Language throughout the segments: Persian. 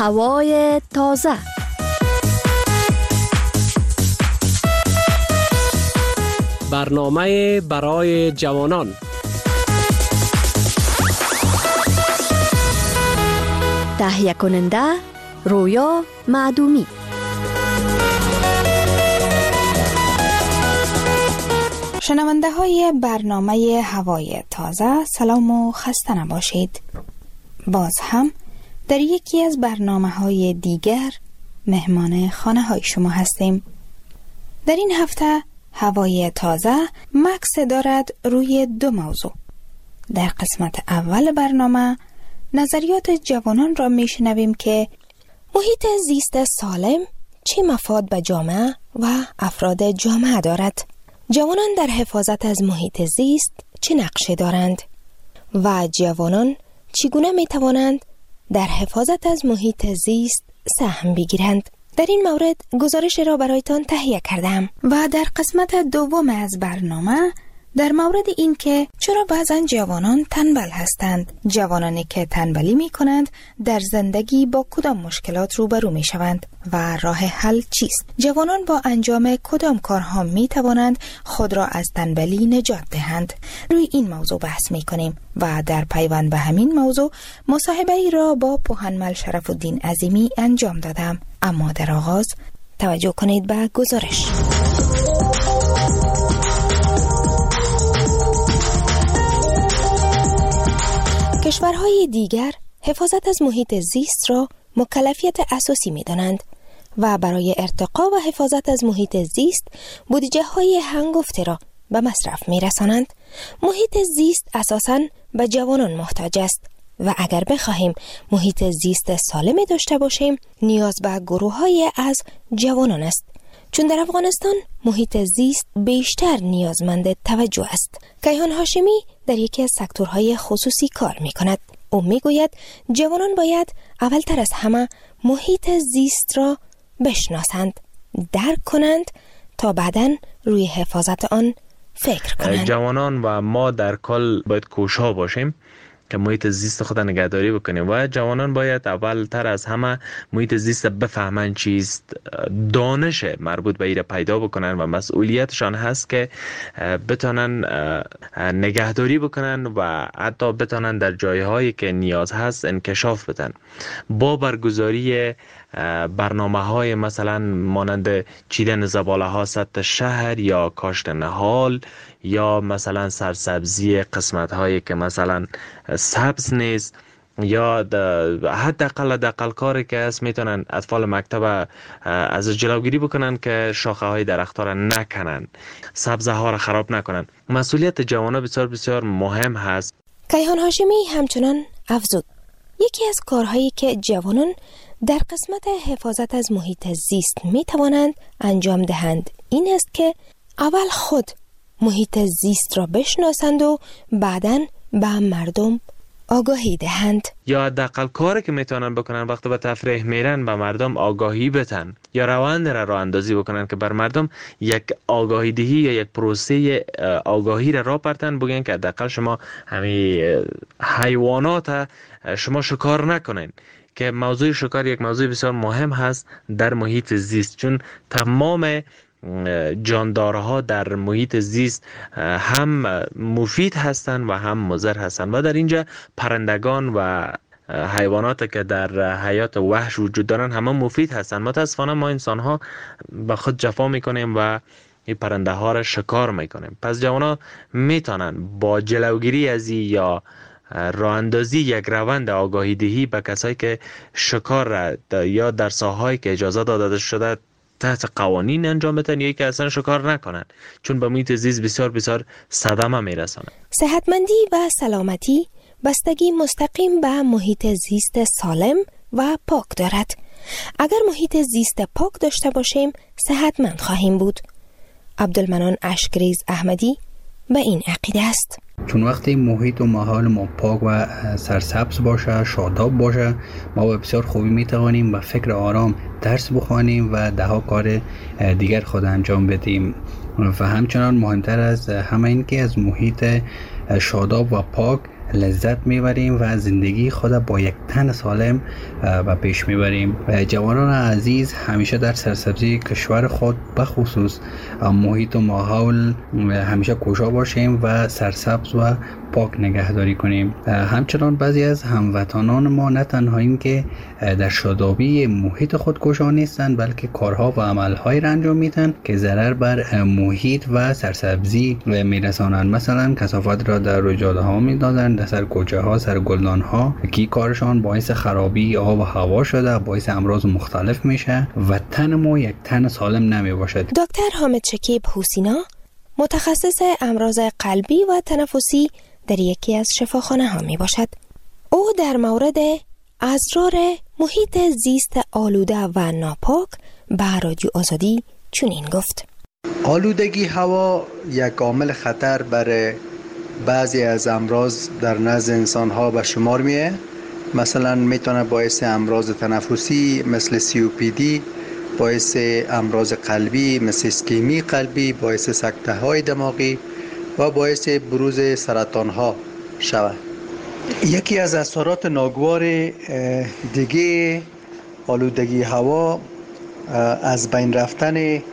هوای تازه. برنامه برای جوانان. تهیه کننده رویا معدومی. شنونده های برنامه هوای تازه، سلام و خسته نباشید. باز هم در یکی از برنامه های دیگر مهمان خانه های شما هستیم. در این هفته هوای تازه مکس دارد روی دو موضوع. در قسمت اول برنامه نظریات جوانان را میشنویم که محیط زیست سالم چه مفاد به جامعه و افراد جامعه دارد. جوانان در حفاظت از محیط زیست چه نقشی دارند و جوانان چگونه می توانند در حفاظت از محیط زیست سهم بگیرند؟ در این مورد گزارش را برایتان تهیه کردم و در قسمت دوم از برنامه در مورد این که چرا بعضن جوانان تنبل هستند، جوانانی که تنبلی می کنند در زندگی با کدام مشکلات روبرو می شوند و راه حل چیست؟ جوانان با انجام کدام کارها می توانند خود را از تنبلی نجات دهند؟ روی این موضوع بحث می کنیم و در پیوند به همین موضوع مصاحبه ای را با پوهنمل شرف الدین عظیمی انجام دادم. اما در آغاز توجه کنید به گزارش. کشورهای دیگر حفاظت از محیط زیست را مکلفیت اساسی می دانند و برای ارتقا و حفاظت از محیط زیست بودجه های هنگفته را به مصرف می رسانند. محیط زیست اساساً به جوانان محتاج است و اگر بخواهیم محیط زیست سالمی داشته باشیم نیاز به گروه های از جوانان است، چون در افغانستان محیط زیست بیشتر نیازمند توجه است. کیهان هاشمی در یکی از سکتورهای خصوصی کار می کند. او می گوید جوانان باید اولتر از همه محیط زیست را بشناسند، درک کنند تا بعداً روی حفاظت آن فکر کنند. جوانان و ما در کل باید کوشا باشیم که محیط زیست خود نگهداری بکنیم و جوانان باید اولتر از همه محیط زیست بفهمن چیست، دانش مربوط به ایره پیدا بکنن و مسئولیتشان هست که بتونن نگهداری بکنن و حتی بتونن در جایهایی که نیاز هست انکشاف بدن. با برگزاری برنامه‌های مثلا مانند چیدن زباله ها سطح شهر یا کاشت نهال یا مثلا سرسبزی قسمت هایی که مثلا سبز نیست یا حداقل کاری که هست میتونن اطفال مکتب از جلوگیری بکنن که شاخه های درخت ها را نکنن، سبزه ها را خراب نکنن. مسئولیت جوانان بسیار بسیار مهم هست. کیهان هاشمی همچنان افزود یکی از کارهایی که جوانان در قسمت حفاظت از محیط زیست می توانند انجام دهند این است که اول خود محیط زیست را بشناسند و بعداً به مردم آگاهی دهند. یا حداقل کاری که میتونن بکنن وقتی به تفریح میرن به مردم آگاهی بدن یا روند را راه اندازی بکنن که بر مردم یک آگاهی دهی یا یک پروسه آگاهی را برتن، بگن که حداقل شما همین حیوانات شما شکار نکنین، که موضوع شکار یک موضوع بسیار مهم هست در محیط زیست، چون تمام جاندارها در محیط زیست هم مفید هستند و هم مضر هستند و در اینجا پرندگان و حیوانات که در حیات وحش وجود دارن همه مفید هستند. متاسفانه ما انسان ها به خود جفا میکنیم و این پرنده ها را شکار میکنیم. پس جوانا میتونن با جلوگیری از یا راه اندازی یک روند آگاهی دهی به کسایی که شکار را یا در ساحه‌ای که اجازه داده شده تحت قوانین انجام بدن یا که اصلا شکار نکنن، چون به محیط زیست بسیار بسیار صدمه میرسانه. صحتمندی و سلامتی بستگی مستقیم به محیط زیست سالم و پاک دارد. اگر محیط زیست پاک داشته باشیم صحتمند خواهیم بود. عبدالمنان اشکریز احمدی به این عقیده است. چون وقتی محیط و ماحول ما پاک و سرسبز باشه، شاداب باشه، ما به بسیار خوبی میتوانیم با فکر آرام درس بخوانیم و ده ها کار دیگر خود انجام بدیم. و همچنان مهمتر از همه این که از محیط شاداب و پاک لذت میبریم و زندگی خود با یک تن سالم و پیش میبریم. جوانان عزیز، همیشه در سرسبزی کشور خود بخصوص محیط و ماحول همیشه کوشا باشیم و سرسبز و پاک نگهداری کنیم. همچنان بعضی از هموطنان ما نه تنها این که در شادابی محیط خود کوشا نیستند، بلکه کارها و عملهایی را انجام میدن که ضرر بر محیط و سرسبزی میرسانند. مثلا کثافت را در روی جاده ها میدادن، در سر کوچه ها، سر گلدان ها، که کارشان باعث خرابی آب و هوا شده، باعث امراض مختلف میشه و تن ما یک تن سالم نمی باشد. دکتر حامد شکیب حسینا، متخصص امراض قلبی و تنفسی در یکی از شفاخانه ها می باشد. او در مورد اسرار محیط زیست آلوده و ناپاک به رادیو آزادی چنین گفت: آلودگی هوا یک عامل خطر برای بعضی از امراض در نزد انسان ها به شمار میه. مثلا میتونه باعث امراض تنفسی مثل COPD، باعث امراض قلبی مثل اسکمی قلبی، باعث سکته های دماغی و باعث بروز سرطان ها شود. یکی از اثرات ناگوار دیگه آلودگی هوا از بین رفتن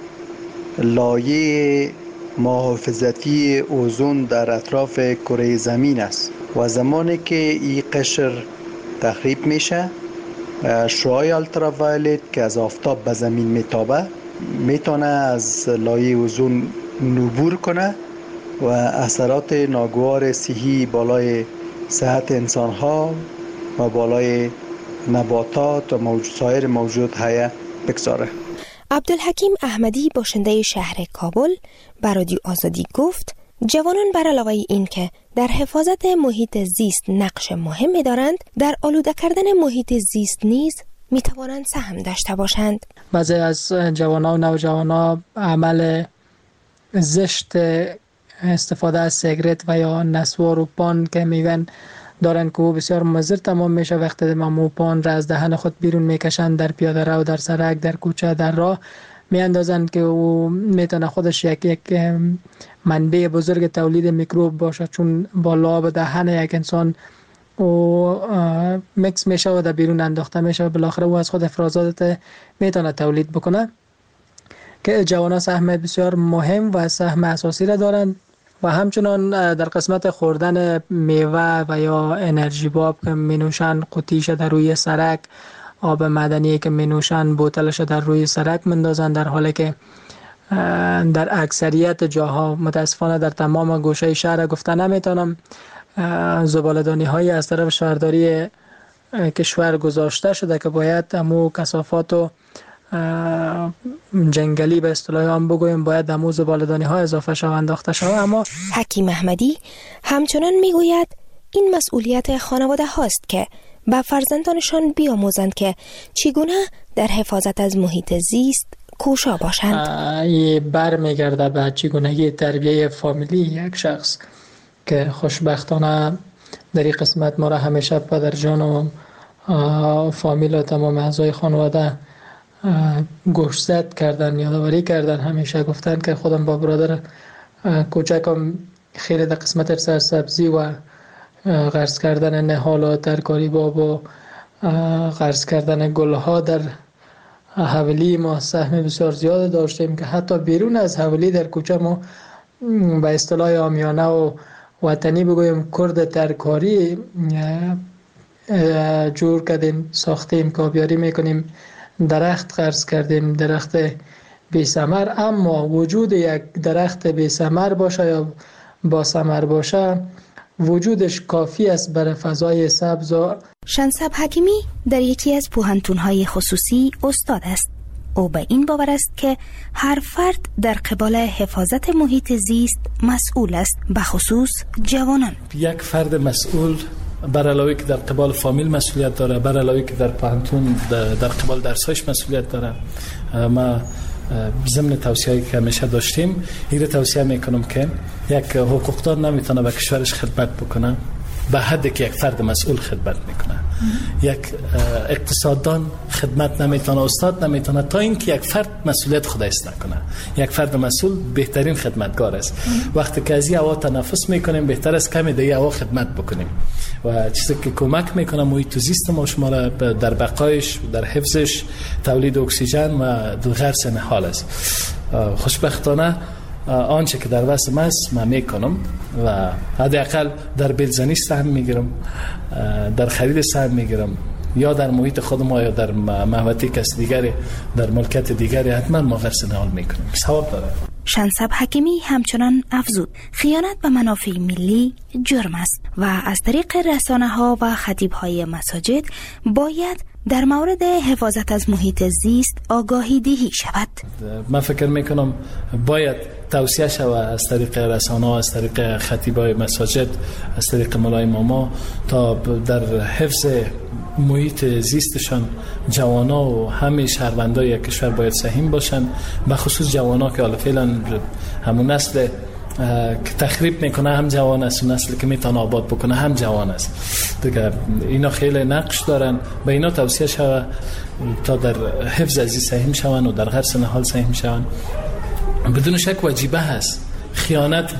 لایه محافظتی اوزون در اطراف کره زمین است و زمانی که این قشر تخریب میشه، شعاع التراوایلت که از آفتاب به زمین میتابه میتونه از لایه اوزون عبور کنه و اثرات ناگوار صحی بالای صحت انسان ها و بالای نباتات و سایر موجودات حیه بگذاره. عبدالحکیم احمدی، باشنده شهر کابل، به رادیو آزادی گفت جوانان بر علاوه این که در حفاظت محیط زیست نقش مهمی دارند، در آلوده کردن محیط زیست نیز می توانند سهم داشته باشند. بعضی از جوانان و نوجوانان عمل زشت استفاده از سیگرت و یا نسوار و پان که میگن دارن که او بسیار مضر تمام میشه. وقتی مو پان را از دهن خود بیرون میکشن، در پیاده رو، در سرک، در کوچه، در راه میاندازن که او میتونه خودش یک منبع بزرگ تولید میکروب باشه، چون با لعاب دهن یک انسان او مکس میشه و در بیرون انداخته میشه و بالاخره او از خود افرازات میتونه تولید بکنه. که جوانان سهم بسیار مهم و سهم اساسی را دارند و همچنان در قسمت خوردن میوه و یا انرژی باب که مینوشن، قطیش در روی سرک، آب معدنی که مینوشن بوتلش در روی سرک مندازن، در حالی که در اکثریت جاها، متاسفانه در تمام گوشه شهر گفته نمیتونم، زباله‌دانی های از طرف شهرداری کشور گذاشته شده که باید همو کثافات و جنگلی به اصطلاح هم بگویم باید همو زباله‌دانی ها اضافه شود، انداخته شود. اما حکیم احمدی همچنان میگوید این مسئولیت خانواده هاست که به فرزندانشان بیاموزند که چگونه در حفاظت از محیط زیست کوشا باشند. این برمیگرده به چگونگی تربیه فامیلی یک شخص که خوشبختانه در این قسمت ما را همیشه پدر جان و فامیل و تمام اعضای خانواده گوشزد کردن، یادآوری کردن، همیشه گفتن که خودم با برادر کوچکم خیلی در قسمت سرسبزی و غرس کردن نهال و ترکاری باب و غرس کردن گلها در حولی ما سهم بسیار زیاد داشتیم که حتی بیرون از حولی در کوچه ما به اصطلاح عامیانه و وطنی بگویم کرد ترکاری جور کردیم، ساختیم، کابیاری میکنیم، درخت غرس کردیم، درخت بی ثمر. اما وجود یک درخت بی ثمر باشه یا با ثمر باشه وجودش کافی است برای فضای سبز. شنسب حکیمی در یکی از پوهنتون‌های خصوصی استاد است. او به این باور است که هر فرد در قبال حفاظت محیط زیست مسئول است، به خصوص جوانان. یک فرد مسئول بر علاوه که در قبال فامیل مسئولیت داره، بر علاوه که در پوهنتون در قبال درسایش مسئولیت داره. ما ضمن توصیه‌ای که همیشه داشتیم این رو توصیه میکنم که یک حقوقدار نمیتونه به کشورش خدمت بکنه به حدی که یک فرد مسئول خدمت میکنه. یک اقتصاددان خدمت نمیتونه، استاد نمیتونه تا اینکه یک فرد مسئولیت خودش نکنه. یک فرد مسئول بهترین خدمتگار است. وقتی که از این هوا تنفس میکنیم بهتر است کمی دیگه هوا خدمت بکنیم و چیزی که کمک میکنه محیط زیست ما شما را در بقایش، در حفظش، تولید اکسیژن و غرس نهال است. خوشبختانه آنچه که در وسم است من میکنم و حداقل در بلزنی سهم میگیرم، در خرید سهم میگیرم، یا در محیط خودم یا در محوطه کس دیگری، در ملکت دیگری حتما ما غرس نهال میکنیم. ثواب داره. شنسب حکیمی همچنان افزود خیانت به منافع ملی جرم است و از طریق رسانه‌ها و خطیب‌های مساجد باید در مورد حفاظت از محیط زیست آگاهی دهی شود. من فکر میکنم باید توصیه شود از طریق رسانه‌ها، از طریق خطیب‌های مساجد، از طریق مولای ماما تا در حفظ محیط زیستشان جوانا و همه شهروندای کشور باید سهم باشند، به خصوص جوانا که حالا فعلا همون نسل که تخریب میکنه هم جوان است و نسلی که میتونه آباد بکنه هم جوان است دیگه. اینا خیلی نقش دارن، به اینا توصیه شود تا در حفظ ازی سهم شون و در غرس نهال سهم شون. بدون شک واجبه هست. خیانت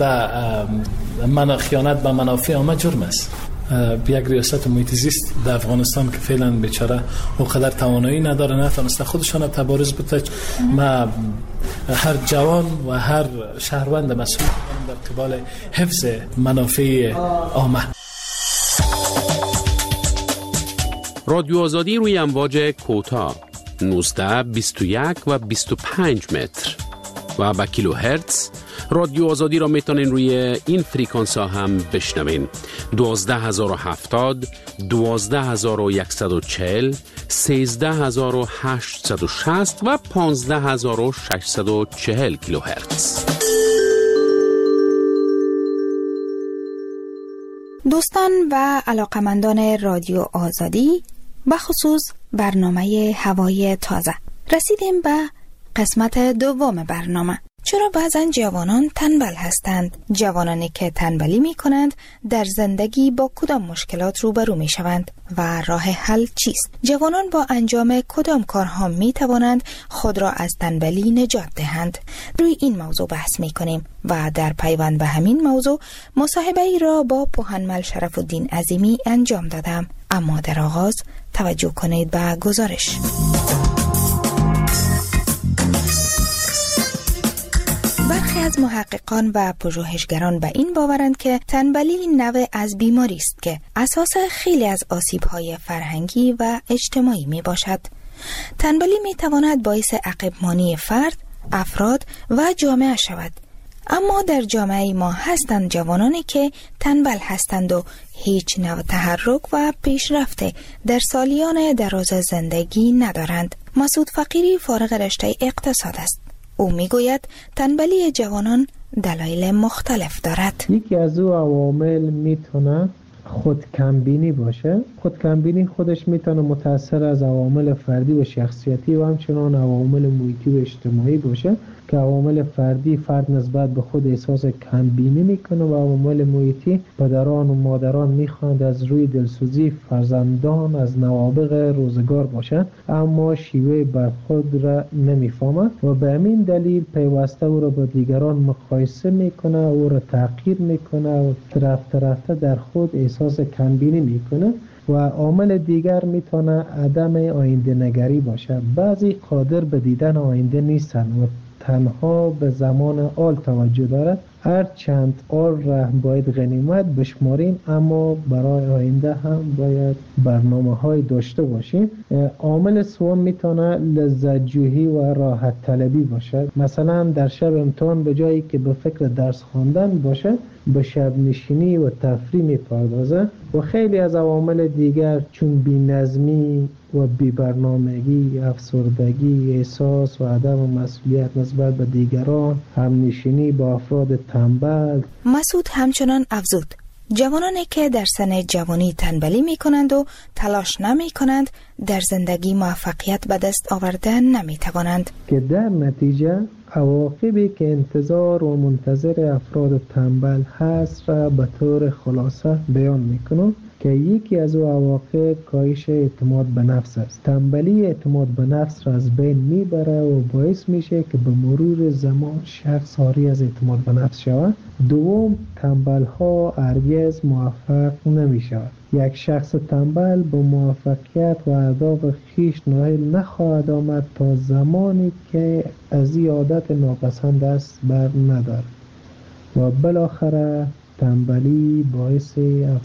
به منافع عامه جرم است. یک ریاست محیط زیست در افغانستان که فعلا بیچاره اونقدر توانایی نداره، نتونسته خودشان تبارز بده. ما هر جوان و هر شهروند مسئول در قبال حفظ منافع عامه. رادیو آزادی روی امواج کوتاه 19، 21 و 25 متر و با کیلو هرتز. رادیو آزادی را میتونین روی این فریکانس ها هم بشنوین: 12070، 12140، 13860 و 15640 کیلو هرتز. دوستان و علاقمندان رادیو آزادی، بخصوص برنامه هوای تازه، رسیدیم به قسمت دوم برنامه. چرا بعضا جوانان تنبل هستند؟ جوانانی که تنبلی می کنند در زندگی با کدام مشکلات روبرو می شوند و راه حل چیست؟ جوانان با انجام کدام کارها می توانند خود را از تنبلی نجات دهند؟ روی این موضوع بحث می کنیم و در پیوند به همین موضوع مصاحبه ای را با پوهنمل شرف الدین عظیمی انجام دادم. اما در آغاز توجه کنید به گزارش. برخی از محققان و پژوهشگران به این باورند که تنبلی نوع از بیماری است که اساس خیلی از آسیب‌های فرهنگی و اجتماعی می باشد. تنبلی می تواند باعث عقب‌مانی فرد، افراد و جامعه شود. اما در جامعه ما هستند جوانانی که تنبل هستند و هیچ نوع تحرک و پیشرفت در سالیان دراز زندگی ندارند. مسعود فقیری فارغ رشته اقتصاد است. او میگوید تنبلی جوانان دلایل مختلف دارد. یکی از او عوامل میتونه خودکمبینی باشه. خودکمبینی خودش میتونه متأثر از عوامل فردی و شخصیتی و همچنان عوامل محیطی و اجتماعی باشه که عوامل فردی فرد نسبت به خود احساس کمبینی میکنه و عوامل محیطی پدران و مادران میخواند از روی دلسوزی فرزندان از نوابغ روزگار باشند، اما شیوه برخورد را نمیفهمند و به همین دلیل پیوسته او را با دیگران مقایسه میکنه، او را تحقیر میکنه و رفته در خود احساس کمبینی میکنه. و عامل دیگر میتونه عدم آینده نگری باشه. بعضی قادر به دیدن آینده نیستن و تنها به زمان آل توجه دارد. هر چند آل را باید غنیمت بشماریم، اما برای آینده هم باید برنامه‌های داشته باشیم. عامل سوم میتونه لذت جویی و راحت طلبی باشه. مثلا در شب امتحان به جایی که به فکر درس خواندن باشه به شب نشینی و تفریح میپردازه. و خیلی از عوامل دیگر چون بی‌نظمی و بی‌برنامگی، افسردگی، احساس و عدم مسئولیت نسبت به دیگران، همنشینی با افراد تنبل. مسعود همچنان افزود جوانانی که در سن جوانی تنبلی می کنند و تلاش نمی کنند در زندگی موفقیت به دست آورده نمی توانند. که در نتیجه عواقبی که انتظار و منتظر افراد تنبل هست را به طور خلاصه بیان می کنم که یکی از او عواقب کاهش اعتماد به نفس است. تنبلی اعتماد به نفس را از بین میبره و باعث میشه که به مرور زمان شخص عاری از اعتماد به نفس شود. دوم، تنبل ها هرگز موفق نمی شود. یک شخص تنبل به موفقیت و اهداف خویش نائل نخواهد آمد تا زمانی که از این عادت ناپسند دست بر ندارد و بالاخره تنبلی باعث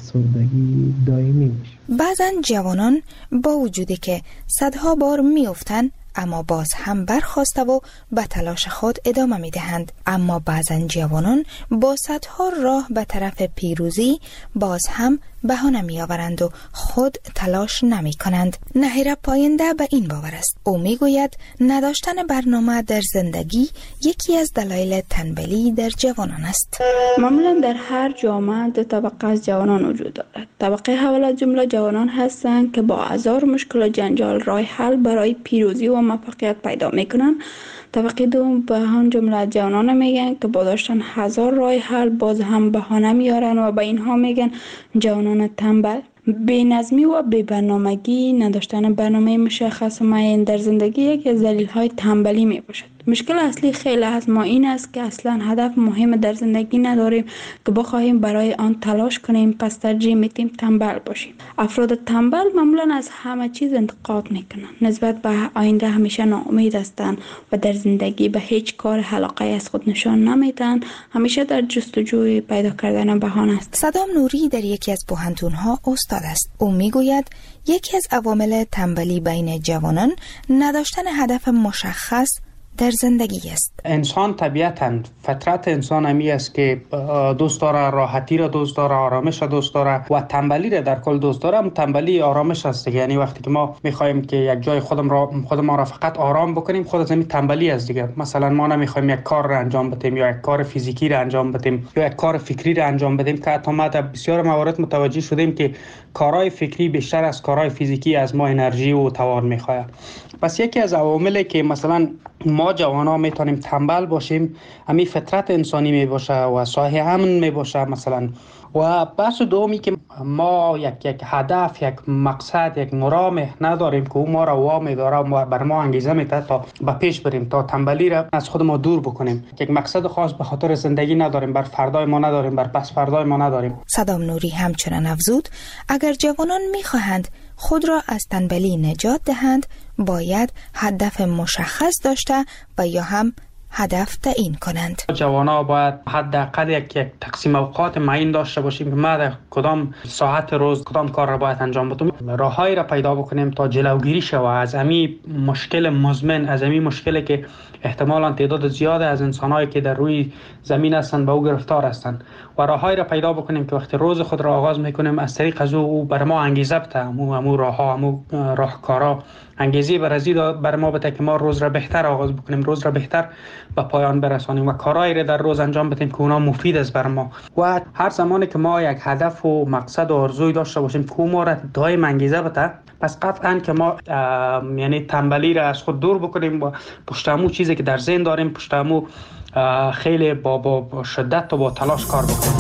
افسردگی دائمی میشه. بعضا جوانان با وجودی که صدها بار میافتند اما باز هم برخاسته و به تلاش خود ادامه میدهند. اما بعضا جوانان با صدها راه به طرف پیروزی باز هم بهانه میآورند و خود تلاش نمی کنند. نهیر پاینده به این باور است. او میگوید نداشتن برنامه در زندگی یکی از دلایل تنبلی در جوانان است. معمولا در هر جامعه دو طبقه از جوانان وجود دارد. طبقه اول از جمله جوانان هستند که با هزار مشکل و جنجال راه حل برای پیروزی و موفقیت پیدا میکنند. طبقه دوم به هم جمله جوانان میگن که با داشتن هزار راه حل باز هم بهانه میارن و به اینها میگن جوانان تنبل. بی‌نظمی و بی‌برنامگی، نداشتن برنامه مشخص و معین در زندگی یکی از دلایل تنبلی میباشد. مشکل اصلی خیلی از ما این است که اصلا هدف مهم در زندگی نداریم که بخواهیم برای آن تلاش کنیم، پس ترجیح میدیم تنبل باشیم. افراد تنبل معمولا از همه چیز انتقاد میکنند، نسبت به آینده همیشه ناامید هستند و در زندگی به هیچ کار علاقه از خود نشان نمیدن، همیشه در جستجوی پیدا کردن بهانه است. صدام نوری در یکی از پوهنتون‌ها استاد است. او میگوید یکی از عوامل تنبلی بین جوانان نداشتن هدف مشخص در زندگی است. انسان طبیعتاً فطرت انسان همی است که دوست داره راحتی را دوست داره، آرامش را دوست داره و تنبلی را در کل دوست داره. تنبلی آرامش است. یعنی وقتی که ما میخوایم که یک جای خودمان را فقط آرام بکنیم، خود از همین تنبلی است دیگه. مثلا ما نمیخوایم یک کار را انجام بدیم یا یک کار فیزیکی را انجام بدیم یا یک کار فکری را انجام بدیم که حتی ما در بسیار موارد متوجه شدیم که کارهای فکری بیشتر از کارهای فیزیکی از ما انرژی و توان میخواد. پس یکی از عواملی که مثلا ما جوانا میتونیم تنبل باشیم همین فطرت انسانی میباشه و صاحب امن میباشه مثلا. و بحث دومی که ما یک هدف، یک مقصد، یک مرام نداریم که او ما را وامی داره و بر ما انگیزه میده تا به پیش بریم، تا تنبلی را از خود ما دور بکنیم. یک مقصد خاص به خاطر زندگی نداریم، بر فردای ما نداریم، بر پس فردای ما نداریم. صدام نوری همچنان افزود اگر جوانان میخواهند خود را از تنبلی نجات دهند باید هدف مشخص داشته و یا هم هدف تعیین کنند. جوانا باید حداقل یک تقسیم اوقات معین داشته باشیم که ما در کدام ساعت روز کدام کار را باید انجام بدیم. راههایی را پیدا بکنیم تا جلوگیری شود از همین مشکل مزمن، از همین مشکلی که احتمالاً تعداد زیاد از انسان‌هایی که در روی زمین هستند به او گرفتار هستند و راههایی را پیدا بکنیم که وقتی روز خود را آغاز می‌کنیم از طریق از او بر ما انگیزه بده، همون راهها، همون راهکارها انگیزه بر ما بده که ما روز را بهتر آغاز بکنیم، روز را بهتر به پایان برسانیم و کارهایی را در روز انجام بدیم که اونا مفید است بر ما. و هر زمانی که ما یک هدف و مقصد و آرزوی داشته باشیم که ما را دائم انگیزه بده، پس قطعاً که ما یعنی تنبلی را از خود دور بکنیم و پشت همون چیزی که در ذهن داریم پشت همون خیلی با شدت و با تلاش کار بکنیم.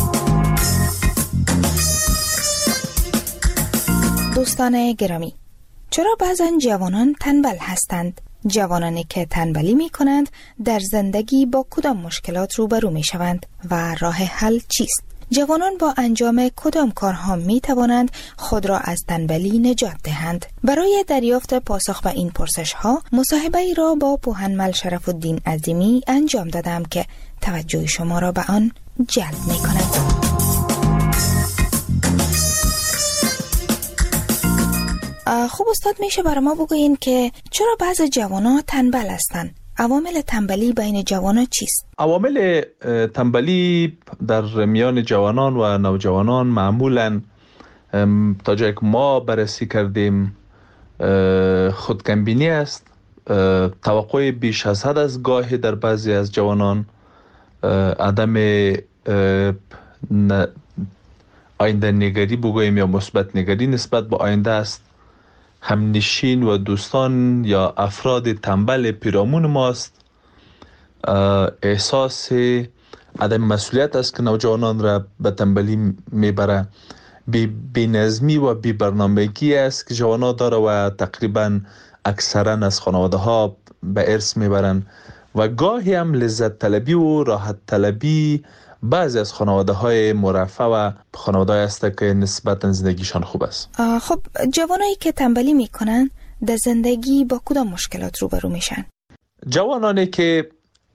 دوستان گرامی، چرا بعضا جوانان تنبل هستند؟ جوانانی که تنبلی می کنند در زندگی با کدام مشکلات روبرو می شوند و راه حل چیست؟ جوانان با انجام کدام کارها می توانند خود را از تنبلی نجات دهند؟ برای دریافت پاسخ به این پرسش ها مصاحبه ای را با پوهنمل شرف الدین عظیمی انجام دادم که توجه شما را به آن جلب می کند. خوب استاد، میشه برای ما بگوین که چرا بعض جوانان تنبل هستند؟ عوامل تنبلی بین جوانان چیست؟ عوامل تنبلی در میان جوانان و نوجوانان معمولاً تا جایی که ما بررسی کردیم خودکمبینی است، توقع بیش از حد از گاهی در بعضی از جوانان، عدم آینده نگری بگوییم یا مثبت نگری نسبت به آینده است. همنشین و دوستان یا افراد تنبل پیرامون ماست. احساس عدم مسئولیت است که نوجوانان را به تنبلی میبره. بی نظمی و بی برنامگی است که جوانان داره و تقریبا اکثرا از خانواده ها به ارث میبرن و گاهی هم لذت طلبی و راحت طلبی بعضی از خانواده های مرفه و خانواده هست که نسبتا زندگیشان خوب است. خب جوانایی که تنبلی میکنن در زندگی با کدام مشکلات روبرو میشن؟ جوانانی که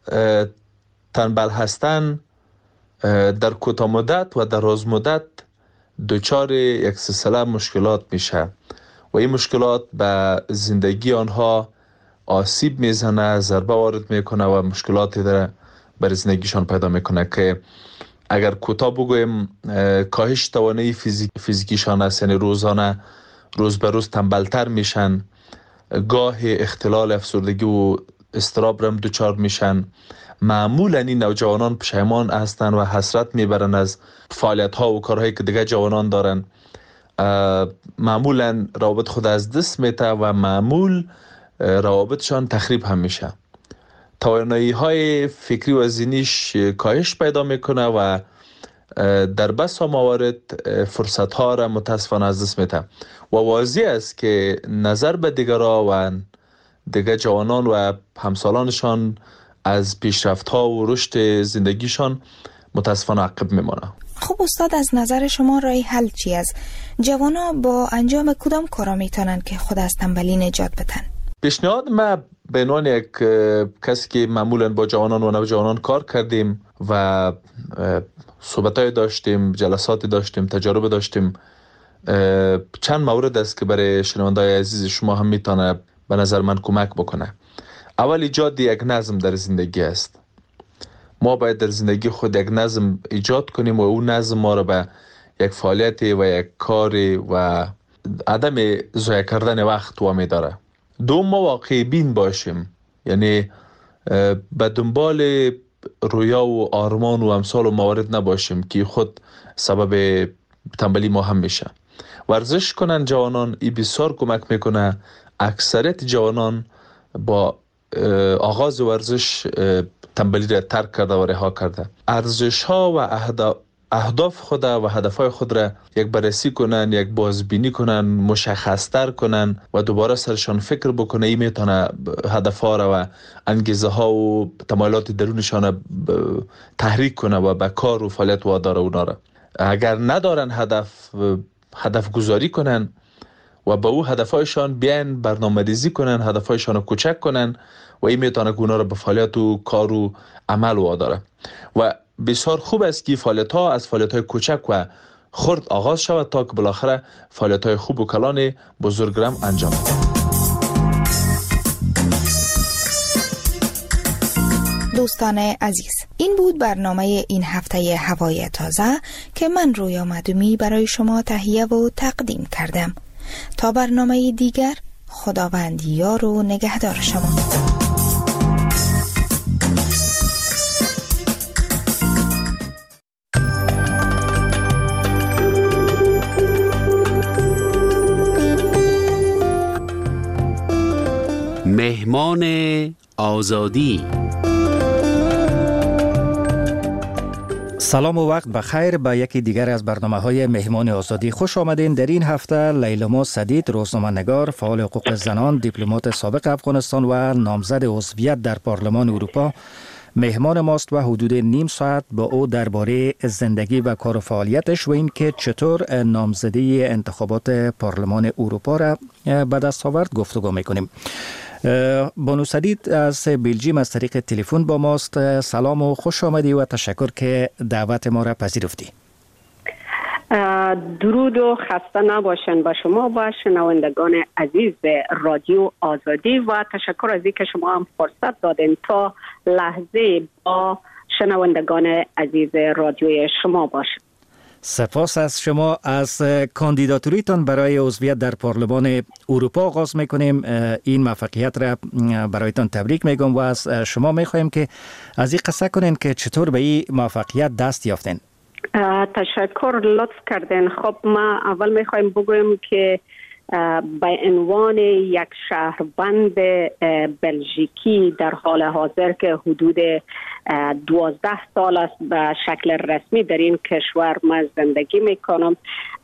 تنبل هستن در کوتاه مدت و در دراز مدت دچار یک سلسله مشکلات میشه و این مشکلات به زندگی آنها آسیب میزنه، ضربه وارد میکنه و مشکلاتی در بر زندگیشان پیدا میکنه که اگر کوتاه بگویم کاهش توانایی فیزیکیشان است، یعنی روزانه روز به روز تنبلتر میشن، گاه اختلال افسردگی و اضطراب رم دچار میشن. معمولا این نوجوانان پشیمان هستند و حسرت میبرن از فعالیت ها و کارهایی که دیگه جوانان دارن. معمولا روابط خود از دست میته و معمول روابطشان تخریب هم میشه. توانایی های فکری و ذهنیش کاهش پیدا میکنه و در بسا موارد فرصت ها را متاسفانه از دست میته و واضح است که نظر به دیگران و دیگر جوانان و همسالانشان از پیشرفت ها و رشد زندگیشان متاسفانه عقب میمانه. خب استاد، از نظر شما راه حل چی است؟ جوانا با انجام کدام کارا میتونن که خود از تنبلی نجات بدن؟ پیشنهاد ما به عنوان یک کسی که معمولا با جوانان و نوجوانان کار کردیم و صحبت‌های داشتیم، جلساتی داشتیم، تجارب داشتیم، چند مورد است که برای شنونده‌های عزیز شما هم میتونه به نظر من کمک بکنه. اول ایجاد یک نظم در زندگی است. ما باید در زندگی خود یک نظم ایجاد کنیم و اون نظم ما رو به یک فعالیت و یک کار و عدم ضایع کردن وقت وامی داره. دوم، ما واقعی بین باشیم، یعنی به دنبال رویا و آرمان و امثال و موارد نباشیم که خود سبب تنبلی ما هم میشه. ورزش کنن جوانان، این بسیار کمک میکنه. اکثریت جوانان با آغاز ورزش تنبلی را ترک کرده و رها کرده. ارزش ها و اهداف خود و هدف های خود را یک بررسی کنن، یک بازبینی کنن، مشخص‌تر کنن و دوباره سرشان فکر بکنه. این میتونه هدف ها را و انگیزه ها و تمایلات درونشان تحریک کنه و به کار و فعالیت واداره اونا را. اگر ندارن هدف گذاری کنن و به او هدفهایشان بیان برنامه‌ریزی کنن، هدفهایشان رو کوچک کنن و این میتونه که اونا رو به فعالیت و کار و عمل واداره. و بسیار خوب است که فعالیت‌ها از فعالیت‌های کوچک و خرد آغاز شود تا که بالاخره فعالیت‌های خوب و کلان بزرگرم انجام بده. دوستان عزیز، این بود برنامه این هفته هوای تازه که من رویا مدومی برای شما تهیه و تقدیم کردم. تا برنامه دیگر، خداوند یار و نگهدار شما. مهمان آزادی. سلام و وقت بخیر به یکی دیگر از برنامه‌های مهمان آزادی. خوش آمدین. در این هفته لیلما سدید، روزنامه‌نگار، فعال حقوق زنان، دیپلمات سابق افغانستان و نامزد عضویت در پارلمان اروپا مهمان ماست و حدود نیم ساعت با او درباره زندگی و کار و فعالیتش و اینکه چطور نامزدی انتخابات پارلمان اروپا را به دست آورد گفتگو می‌کنیم. بانو سدید از بلژیم از طریق تلفن با ماست. سلام و خوش آمدی و تشکر که دعوت ما را پذیرفتی. درود و خسته نباشن با شما و شنوندگان عزیز رادیو آزادی و تشکر از اینکه شما هم فرصت دادین تا لحظه با شنوندگان عزیز رادیوی شما باشیم. سپاس از شما. از کاندیداتوریتان برای عضویت در پارلمان اروپا آغاز میکنیم. این موفقیت را برایتان تبریک میگم و از شما میخوایم که از این قصه کنین که چطور به این موفقیت دست یافتین. تشکر، لطف کردین. خب ما اول میخوایم بگویم که به عنوان یک شهروند بلژیکی در حال حاضر که حدود 12 سال است به شکل رسمی در این کشور من زندگی میکنم،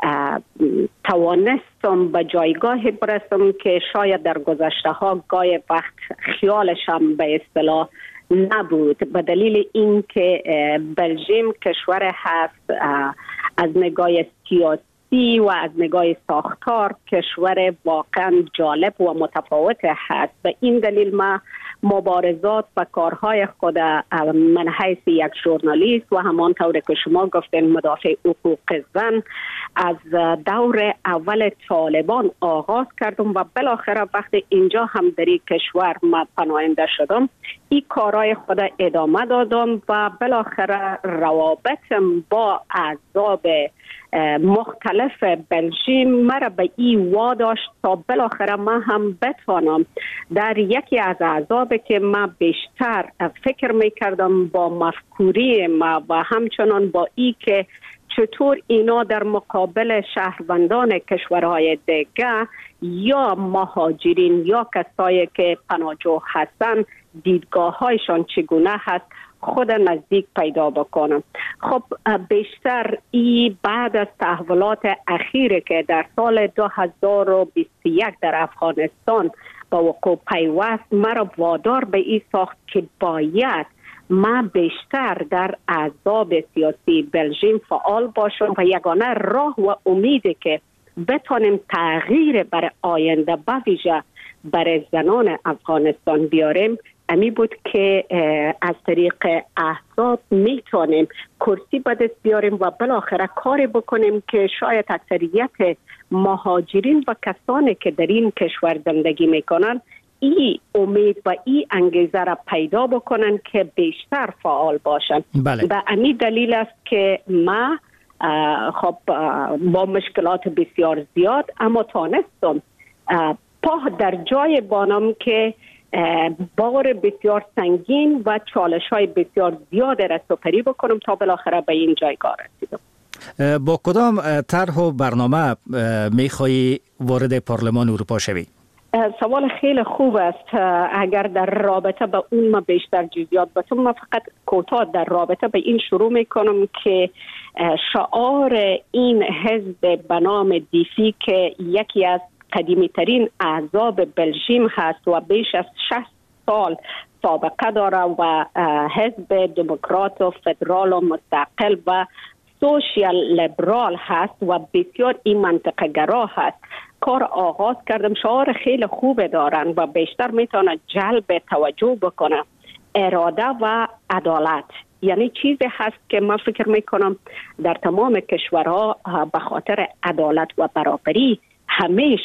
توانستم به جایگاهی برسم که شاید در گذشته ها گاهی وقت خیالشم به اصطلاح نبود، به دلیل اینکه بلژیم کشور هست از نگاه سیاسی و از نگاه ساختار کشور واقعا جالب و متفاوت هست. به این دلیل ما مبارزات و کارهای خود من حیث یک ژورنالیست و همانطور که شما گفتین مدافع حقوق زن از دور اول طالبان آغاز کردم و بالاخره وقتی اینجا هم در این کشور ما پناهنده شدم این کارهای خود ادامه دادم و بالاخره روابطم با احزاب مختلف بلژیم مرا به این واداشت تا بالاخره ما هم بتوانم در یکی از احزاب که ما بیشتر فکر میکردم با مفکوری ما و همچنان با ای که چطور اینا در مقابل شهروندان کشورهای دیگه یا مهاجرین یا کسایی که پناهجو هستن دیدگاه هایشان چگونه هست خود نزدیک پیدا بکنم. خب بیشتر ای بعد از تحولات اخیری که در سال 2021 در افغانستان با وقوع پیوست مرا وادار به این ساخت که باید ما بیشتر در احزاب سیاسی بلژیم فعال باشم و یگانه راه و امیدی که بتونیم تغییر برای آینده به ویژه برای زنان افغانستان بیاریم امی بود که از طریق احزاب میتونیم کرسی به دست بیاریم و بالاخره کاری بکنیم که شاید اکثریت مهاجرین و کسانی که در این کشور زندگی میکنن این امید و این انگیزه را پیدا بکنن که بیشتر فعال باشن. بله. به امی دلیل است که ما خب با مشکلات بسیار زیاد اما تانستم پا در جای بانم که بار بسیار سنگین و چالش های بسیار زیاد را سپری بکنم تا بالاخره به این جایگاه رسیدم. با کدام طرح و برنامه میخوایی وارد پارلمان اروپا شوی؟ سوال خیلی خوب است. اگر در رابطه به اون ما بیشتر جزئیات بتم، من فقط کوتاه در رابطه به این شروع میکنم که شعار این حزب به نام دیفی که یکی از قدیمی ترین احزاب بلژیم هست و بیش از 60 سال سابقه داره و حزب دموکرات و فدرال و مستقل و سوشیال لیبرال هست و بسیار این منطقه گرا هست. کار آغاز کردم، شعار خیلی خوب دارن و بیشتر میتونه جلب توجه بکنه. اراده و عدالت یعنی چیزی هست که من فکر میکنم در تمام کشورها به خاطر عدالت و برابری همیش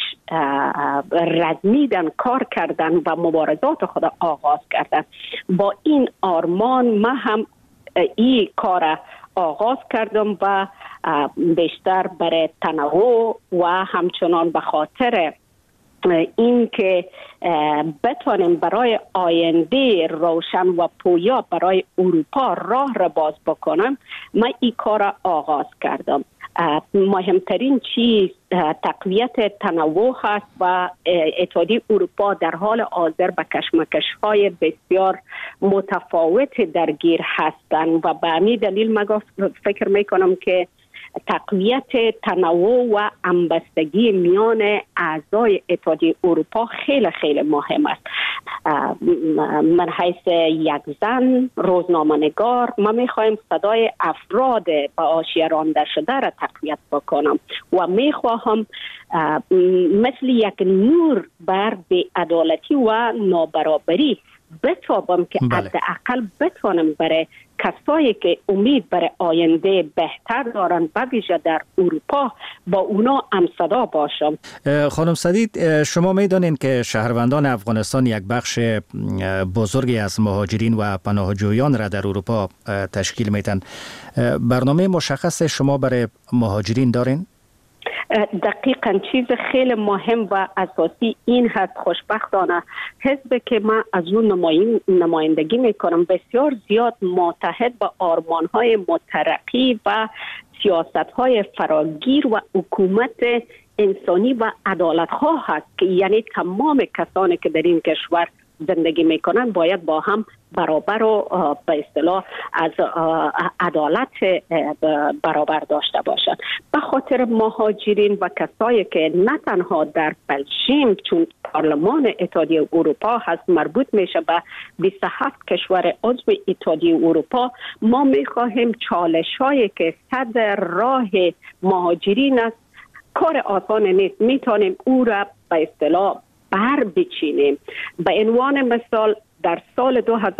رزمیدن، کار کردن و مبارزات خود آغاز کردن. با این آرمان من هم این کار آغاز کردم و بیشتر برای تنوع و همچنان به خاطر این که بتوانیم برای آینده روشن و پویا برای اروپا راه را باز بکنم، من این کار آغاز کردم. مهمترین چیز تقویت تنوع هست و اتحادیه اروپا در حال حاضر به کشمکش‌های بسیار متفاوت درگیر هستند و به همین دلیل من فکر میکنم که تقویت تنوع و همبستگی میان اعضای اتحادیه اروپا خیلی خیلی مهم است. من حیث یک زن روزنامه‌نگار ما میخوایم صدای افراد به حاشیه رانده شده را تقویت بکنم و میخواهم مثل یک نور بر بی‌عدالتی و نابرابری بتابم که حداقل بتوانم برای کسایی که امید برای آینده بهتر دارن به ویژه در اروپا با اونا همصدا باشم. خانم سدید، شما میدانید که شهروندان افغانستان یک بخش بزرگی از مهاجرین و پناهجویان را در اروپا تشکیل میدن. برنامه مشخص شما برای مهاجرین دارین؟ دقیقاً چیز خیلی مهم و اساسی این هست. خوشبختانه حزب که من از اون نمایندگی میکنم بسیار زیاد متحد به آرمان‌های مترقی و سیاست‌های فراگیر و حکومت انسانی و عدالت‌خواه هست که یعنی تمام کسانی که در این کشور زندگی میکنن باید با هم برابر و به اصطلاح از عدالت برابر داشته باشند. به خاطر مهاجرین و کسایی که نه تنها در بلژیم چون پارلمان اتحادیه اروپا هست مربوط میشه به 27 کشور عضو اتحادیه اروپا، ما میخواهیم چالش‌هایی که صدر راه مهاجرین است کار آسان نیست، میتونیم او را به اصطلاح بر بچینیم. به عنوان مثال در سال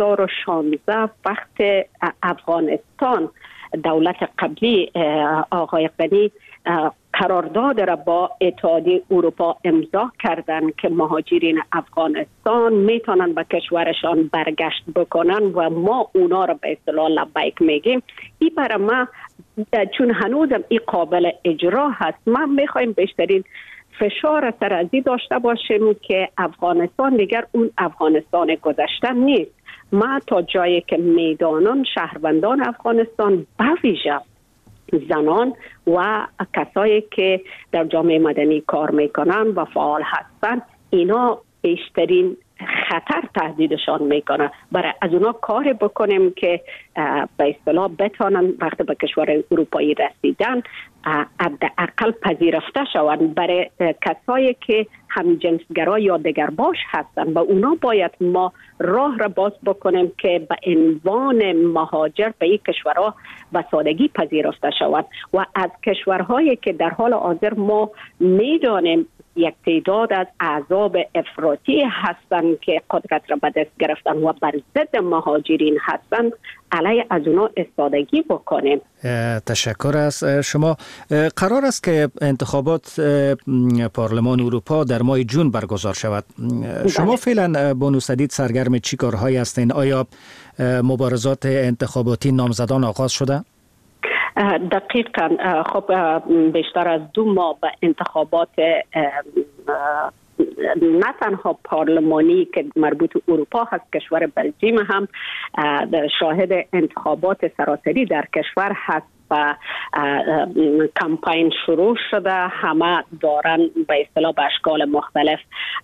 2016 وقت افغانستان دولت قبلی آقای غنی قرارداد را با اتحادیه اروپا امضا کردند که مهاجرین افغانستان میتونن به کشورشان برگشت بکنن و ما اونا را به اصطلاح لبیک میگیم. این برای ما چون هنوزم این قابل اجرا هست، ما میخوایم بیشترین فشار سرازی داشته باشیم که افغانستان دیگر اون افغانستان گذشته نیست. ما تا جایی که میدانم شهروندان افغانستان به ویژه زنان و کسایی که در جامعه مدنی کار میکنن و فعال هستن اینا بیشترین خطر تهدیدشان میکنه. برای از اونا کار بکنیم که به اصطلاح بتانن وقتی به کشور اروپایی رسیدن حداقل پذیرفته شوند. برای کسایی که هم جنسگرا یا دگر باش هستن و اونا باید ما راه را باز بکنیم که به عنوان مهاجر به این کشورها به سادگی پذیرفته شوند. و از کشورهایی که در حال حاضر ما میدانیم یک تعداد از احزاب افراطی هستند که قدرت را به دست گرفتن و بر ضد مهاجرین هستند، علیه از اونا استادگی بکنیم. تشکر از شما. قرار است که انتخابات پارلمان اروپا در ماه جون برگزار شود. شما فعلا بانو سدید سرگرم چی کارهایی هستین؟ آیا مبارزات انتخاباتی نامزدان آغاز شده؟ دقیقاً. خب بیشتر از 2 ماه به انتخابات نه تنها پارلمانی که مربوط اروپا هست، کشور بلژیم هم شاهد انتخابات سراسری در کشور هست و کمپین شروع شده. همه دارن به اصطلاح به اشکال مختلف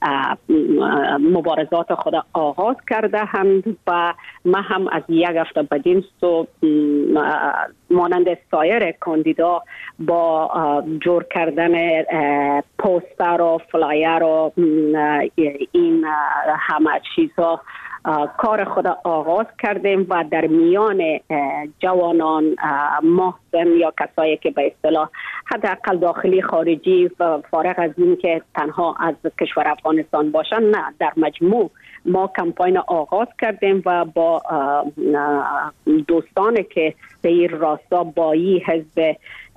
مبارزات خود آغاز کرده هم و ما هم از یک هفته بدین سو مانند سایر کاندیدا با جور کردن پوستر و فلایر و این همه چیزها کار خود آغاز کردیم و در میان جوانان محسن یا کسایی که به اصطلاح حداقل داخلی خارجی فارغ از این که تنها از کشور افغانستان باشن، نه، در مجموع ما کمپاین آغاز کردیم و با دوستانی که به این راستا با این حزب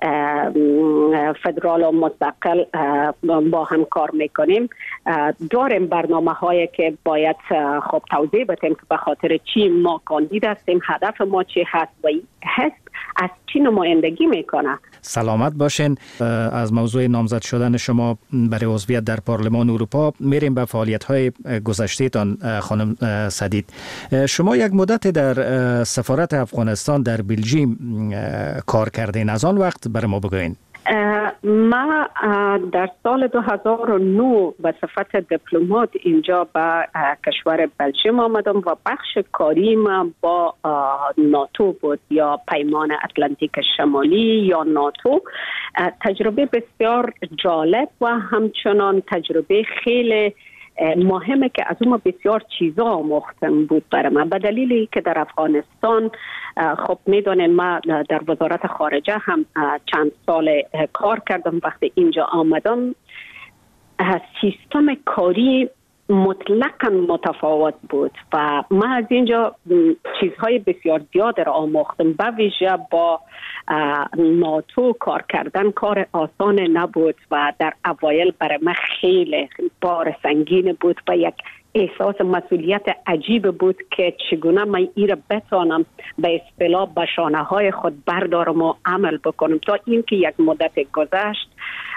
فدرال و مستقل با هم کار میکنیم. داریم برنامه هایی که باید خب توضیح بدیم که به خاطر چی ما کاندید هستیم، هدف ما چی هست و حزب از چی نمایندگی میکنه. سلامت باشین. از موضوع نامزد شدن شما برای عضویت در پارلمان اروپا میریم به فعالیت‌های گذشته تان. خانم سدید، شما یک مدت در سفارت افغانستان در بلژیم کار کردین، از آن وقت برای ما بگوین. ما در سال 2009 به صفت دیپلمات اینجا به کشور بلژیم آمدم و بخش کاریم با ناتو بود یا پیمان اتلانتیک شمالی یا ناتو. تجربه بسیار جالب و همچنان تجربه خیلی مهمه که از اون بسیار چیزا آموختم بود برای من، به دلیلی که در افغانستان خب میدونین ما در وزارت خارجه هم چند سال کار کردم. وقتی اینجا آمدم سیستم کاری مطلقاً متفاوت بود و من از اینجا چیزهای بسیار زیاد را آموختم. به ویژه با ناتو کار کردن کار آسان نبود و در اوایل برای من خیلی بار سنگین بود و یک احساس مسئولیت عجیب بود که چگونه من این را بتانم به اصطلاح به شانه های خود بردارم و عمل بکنم. تا اینکه یک مدت گذشت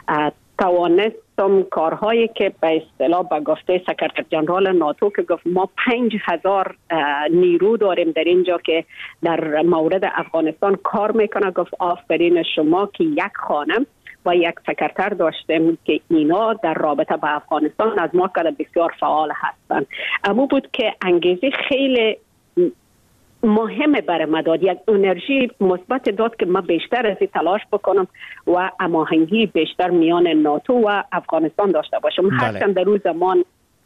توانستم کارهایی که به اصطلاح به گفته سکرتر جنرال ناتو که گفت ما 5000 نیرو داریم در اینجا که در مورد افغانستان کار میکنه، گفت آفرین شما که یک خانم و یک سکرتر داشتیم که اینا در رابطه با افغانستان از ما که بسیار فعال هستند. اما بود که انگیزه خیلی مهمه برای ما داد، یک انرژی مثبت داد که ما بیشتر از این تلاش بکنم و هماهنگی بیشتر میان ناتو و افغانستان داشته باشم. هرچند در روز زمان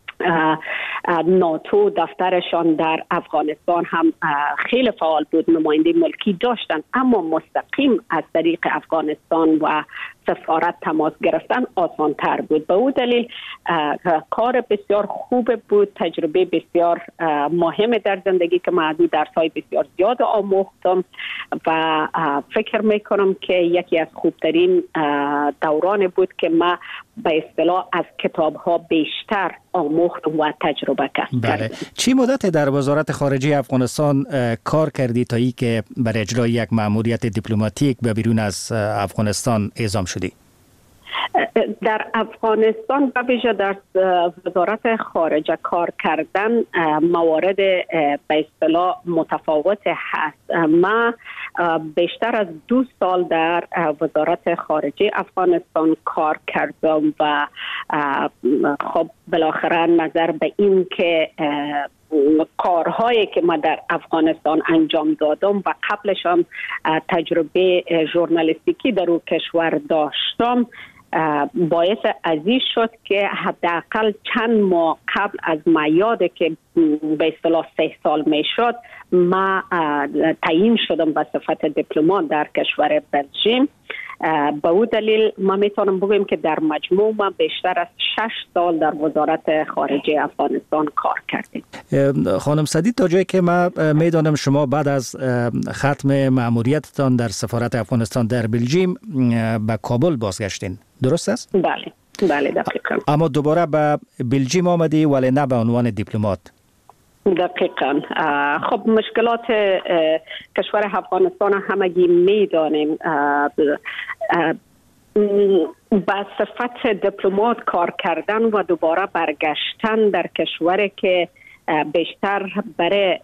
ناتو دفترشان در افغانستان هم خیلی فعال بود، نماینده ملکی داشتن، اما مستقیم از طریق افغانستان و سفارت تماس گرفتن آسان تر بود. به او دلیل کار بسیار خوب بود، تجربه بسیار مهم در زندگی که من درس‌های بسیار زیاد آموختم و فکر میکنم که یکی از خوبترین دوران بود که من به اصطلاح از کتاب‌ها بیشتر آموختم و تجربه کردم. بله. چی مدت در وزارت خارجه افغانستان کار کردی تا ای که بر اجرای یک مأموریت دیپلماتیک به بیرون از افغانستان اعزام شدی؟ در افغانستان و ویژه در وزارت خارجه کار کردن موارد به اصطلاح متفاوت هست. ما بیشتر از 2 سال در وزارت خارجه افغانستان کار کردم و خب بالاخره نظر به این که کارهایی که ما در افغانستان انجام دادم و قبلش هم تجربه ژورنالیستیکی در او کشور داشتم باعث عزیز شد که حداقل چند ماه قبل از میاد که به اصطلاح 3 سال میشد ما تعیین شدم به صفت دیپلمات در کشور بلژیم. به او دلیل ما میتونم بگویم که در مجموع ما بیشتر از 6 سال در وزارت خارجه افغانستان کار کردیم. خانم سدید، تا جایی که ما میدانم شما بعد از ختم مأموریتتان در سفارت افغانستان در بلژیم به کابل بازگشتین، درست است؟ بله دقیقاً. اما دوباره به بلژیم آمدی ولی نه به عنوان دیپلمات. دقیقاً. خب مشکلات کشور افغانستان همگی میدانیم. با صفت دیپلمات کار کردن و دوباره برگشتن در کشوری که بیشتر برای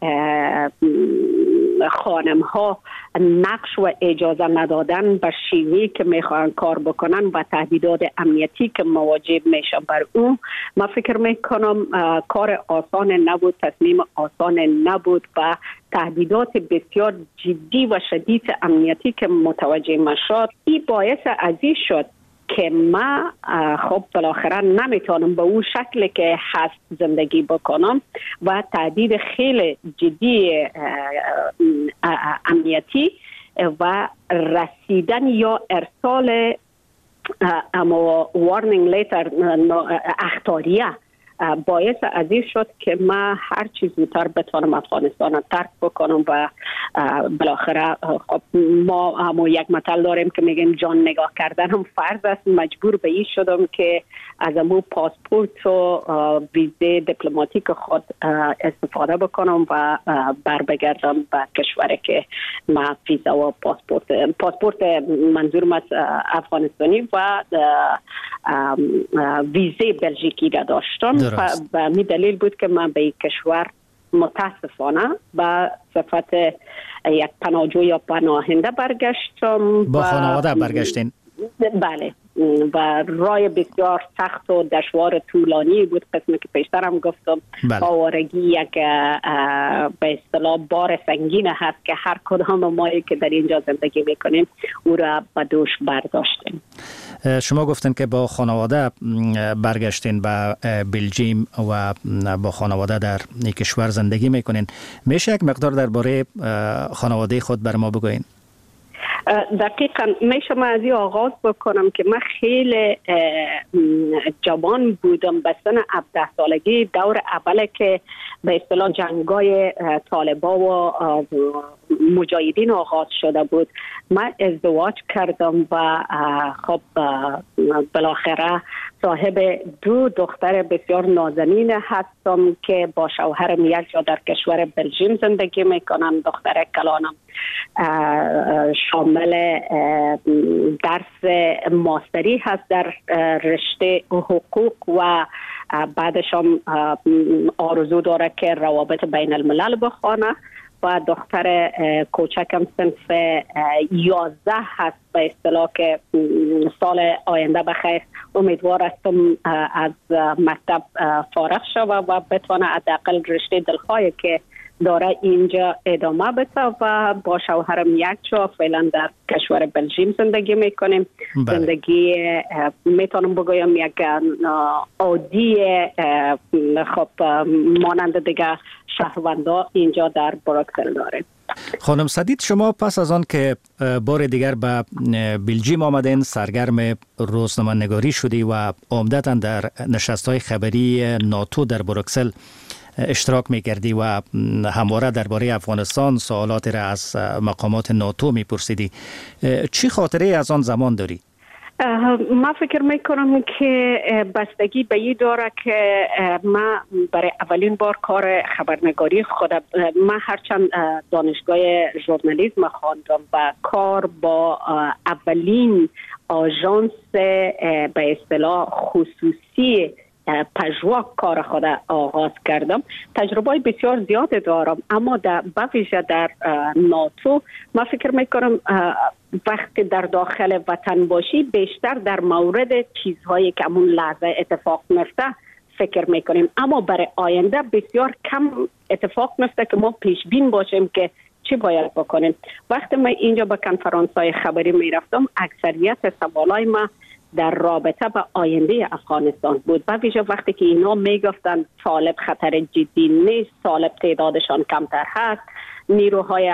خانم ها نقش و اجازه ندادن به شیوهی که میخوان کار بکنن و تهدیدات امنیتی که مواجه میشن بر اون، من فکر میکنم کار آسان نبود، تصمیم آسان نبود و تهدیدات بسیار جدی و شدید امنیتی که متوجه میشد، این باعث عزیز شد که ما خب بالاخره نمیتونم به اون شکل که هست زندگی بکنم و تهدید خیلی جدی امنیتی و رسیدن یا ارسال اما وارنینگ لیتر اخطاریه باعث عزیز شد که ما هر چیز زودتر بتونم افغانستان رو ترک بکنم و بالاخره خب ما هم یک مثل داریم که میگیم جان نگاه کردن هم فرض است. مجبور به این شدم که از امو پاسپورت و ویزه دیپلماتیک خود استفاده بکنم و بر بگردم به کشوری که ما ویزا و پاسپورت منظورم از افغانستانی و ویزه بلژیکی را داشتم. و می دلیل بود که من به این کشور متاسفانه به صفت یک پناهجو یا پناهنده برگشتم. با خانواده برگشتین؟ بله، و راه بسیار سخت و دشوار طولانی بود. قسمی که پیشترم گفتم آوارگی یک به اصطلاح بار سنگین هست که هر کدام مایی که در اینجا زندگی میکنیم او را به دوش برداشتیم. شما گفتن که با خانواده برگشتین به بلژیم و با خانواده در این کشور زندگی میکنین. میشه یک مقدار درباره خانواده خود بر ما بگوین؟ دقیقاً میشم از این آغاز بکنم که من خیلی جوان بودم، به سن 17 سالگی دور اوله که به اصطلاح جنگای طالبا و مجاهدین آغاز شده بود. من ازدواج کردم و خب بالاخره صاحب 2 دختر بسیار نازنین هستم که با شوهرم یک جا در کشور بلژیم زندگی میکنم. دختر کلانم شامل درس ماستری هست در رشته حقوق و بعدش هم آرزو داره که روابط بین الملل بخوانه و دختر کوچکم صنف 11 هست به اصطلاح که سال آینده بخیر امیدوار هستم از مکتب فارغ شوه و بتونه حداقل رشته دلخواهی که داره اینجا ادامه بده و با شوهرم یک جا فعلا در کشور بلژیم زندگی میکنیم. زندگی میتونم بگویم یک عادی خب مانند دیگه شهروندا اینجا در بروکسل داریم. خانم سدید، شما پس از آن که بار دیگر به بلژیم آمدین سرگرم روزنامه‌نگاری شدی و عمدتاً در نشست‌های خبری ناتو در بروکسل اشتراک می‌کردی و همواره درباره افغانستان سوالاتی را از مقامات ناتو می‌پرسیدی. چی خاطره از آن زمان داری؟ من فکر میکنم که بستگی به این داره که من برای اولین بار کار خبرنگاری خودم، من هرچند دانشگاه ژورنالیسم خواندم و کار با اولین آژانس به اصطلاح خصوصی پژواک کار خود آغاز کردم. تجربه بسیار زیاد دارم، اما در بویژه در ناتو من فکر میکنم وقتی در داخل وطن باشی بیشتر در مورد چیزهایی که همون لحظه اتفاق میفته فکر میکنیم، اما برای آینده بسیار کم اتفاق میفته که ما پیش بین باشیم که چی باید بکنیم. وقتی من اینجا به کنفرانس‌های خبری میرفتم اکثریت سوالای ما در رابطه با آینده افغانستان بود، و ویژه وقتی که اینا میگفتن طالب خطر جدی نیست، طالب تعدادشان کمتر هست، نیروهای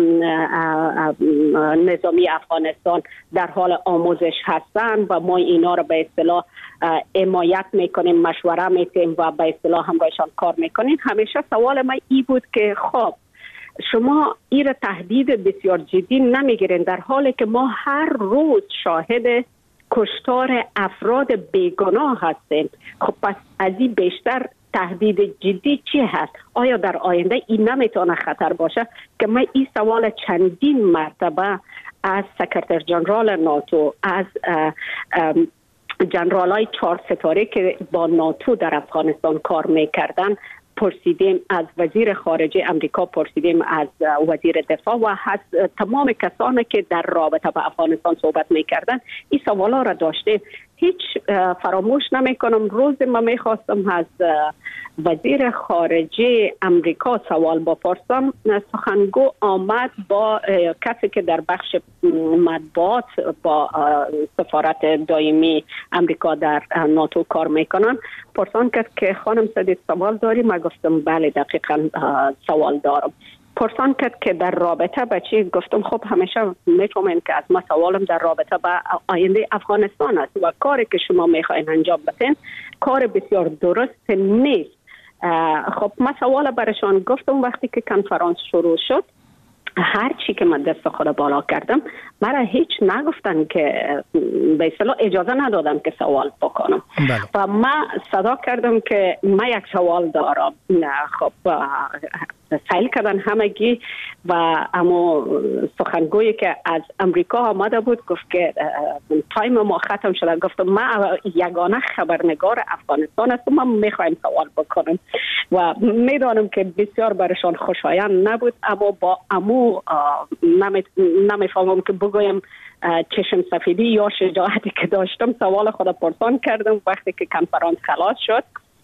نظامی افغانستان در حال آموزش هستند و ما اینا رو به اصطلاح حمایت میکنیم، مشوره میدیم و به اصطلاح همراهشان کار میکنیم. همیشه سوال من این بود که خب شما این تهدید بسیار جدی نمیگیرین در حالی که ما هر روز شاهد کشتار افراد بیگناه هستیم. خب پس از این بیشتر تهدید جدی چی هست؟ آیا در آینده این نمیتونه خطر باشه؟ که من این سوال چندین مرتبه از سکرتر جنرال ناتو، از جنرالای 4 ستاره که با ناتو در افغانستان کار میکردن پرسیدیم، از وزیر خارجه امریکا پرسیدیم، از وزیر دفاع و از تمام کسانی که در رابطه با افغانستان صحبت میکردن این سوالا را داشته. هیچ فراموش نمیکنم روز ما میخواستم از وزیر خارجه امریکا سوال بپرسم، سخنگو آمد با کسی که در بخش مطبوعات با سفارت دائمی امریکا در ناتو کار میکنن، پرسان کرد که خانم سدید سوال داری؟ من گفتم بله دقیقا سوال دارم. پرسان کرد که در رابطه با چی؟ گفتم خب همیشه میفهمین که از ما سوالم در رابطه با آینده افغانستان است و کاری که شما میخواین انجام بدین کار بسیار درست نیست. خب من سوال برشان گفتم وقتی که کنفرانس شروع شد هر چی که من دست خود بالا کردم مرا هیچ نگفتن که به اصطلاح اجازه ندادم که سوال بکنم. و من صدا کردم که من یک سوال دارم. خب سیل کردن همگی و اما سخنگویی که از امریکا آمده بود گفت که تایم ما ختم شده. گفتم من یگانه خبرنگار افغانستان هستم، من میخوایم سوال بکنم و میدانم که بسیار برشان خوشایند نبود، اما با امو نمیفهمم که بگویم چشم سفیدی یا شجاعتی که داشتم سوال خود پرسان کردم. وقتی که کنفرانس خلاص شد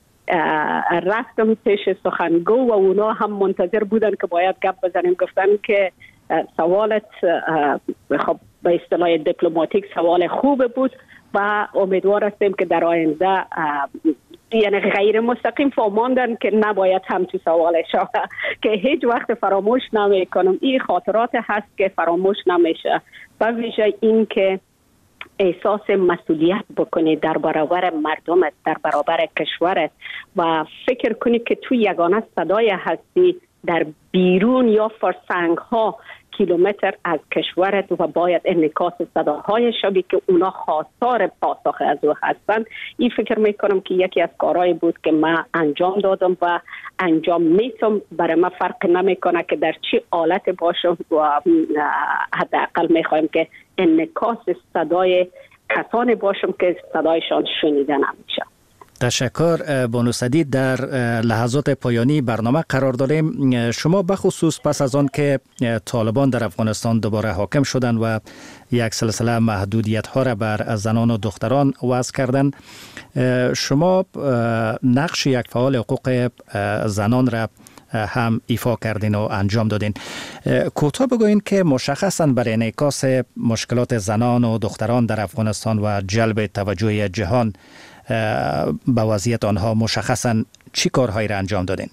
رفتم پیش سخنگو و اونا هم منتظر بودن که باید گپ بزنیم. گفتن که سوالت خب به اصطلاح دیپلماتیک سوال خوب بود و امیدوار هستیم که در آینده یعنی غیر مستقیم فهماندن که نباید همچی سوال شود که هیچ وقت فراموش نمی کنم. این خاطرات هست که فراموش نمیشه و ویژه این که احساس مسئولیت بکنی در برابر مردمت، در برابر کشورت و فکر کنی که تو یگانه صدای هستی در بیرون یا فرسنگ ها کیلومتر از کشورت و باید انعکاس صداهای شبی که اونا خواستار پاسخ از او هستند. این فکر میکنم که یکی از کارهایی بود که من انجام دادم و انجام میتم. برای من فرق نمیکنه که در چی حالت باشم و حداقل میخوایم که انعکاس صدای کسانی باشم که صدایشان شنیده نمیشه. تشکر بانو سدید. در لحظات پایانی برنامه قرار داریم. شما بخصوص پس از آن که طالبان در افغانستان دوباره حاکم شدند و یک سلسله محدودیت ها را بر زنان و دختران وضع کردند، شما نقش یک فعال حقوق زنان را هم ایفا کردین و انجام دادین. کوتاه بگوین که مشخصاً برای انعکاس مشکلات زنان و دختران در افغانستان و جلب توجه جهان به وضعیت آنها مشخصاً چی کارهایی را انجام دادین؟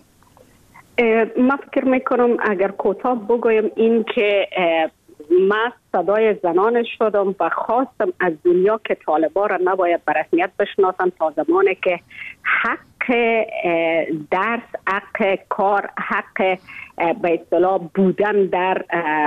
من فکر میکنم اگر کوتاه بگویم این که من صدای زنان شدم و خواستم از دنیا که طالبان را نباید به رسمیت بشناسن تا زمانی که حق درس، حق کار، حق به اصطلاح بودن در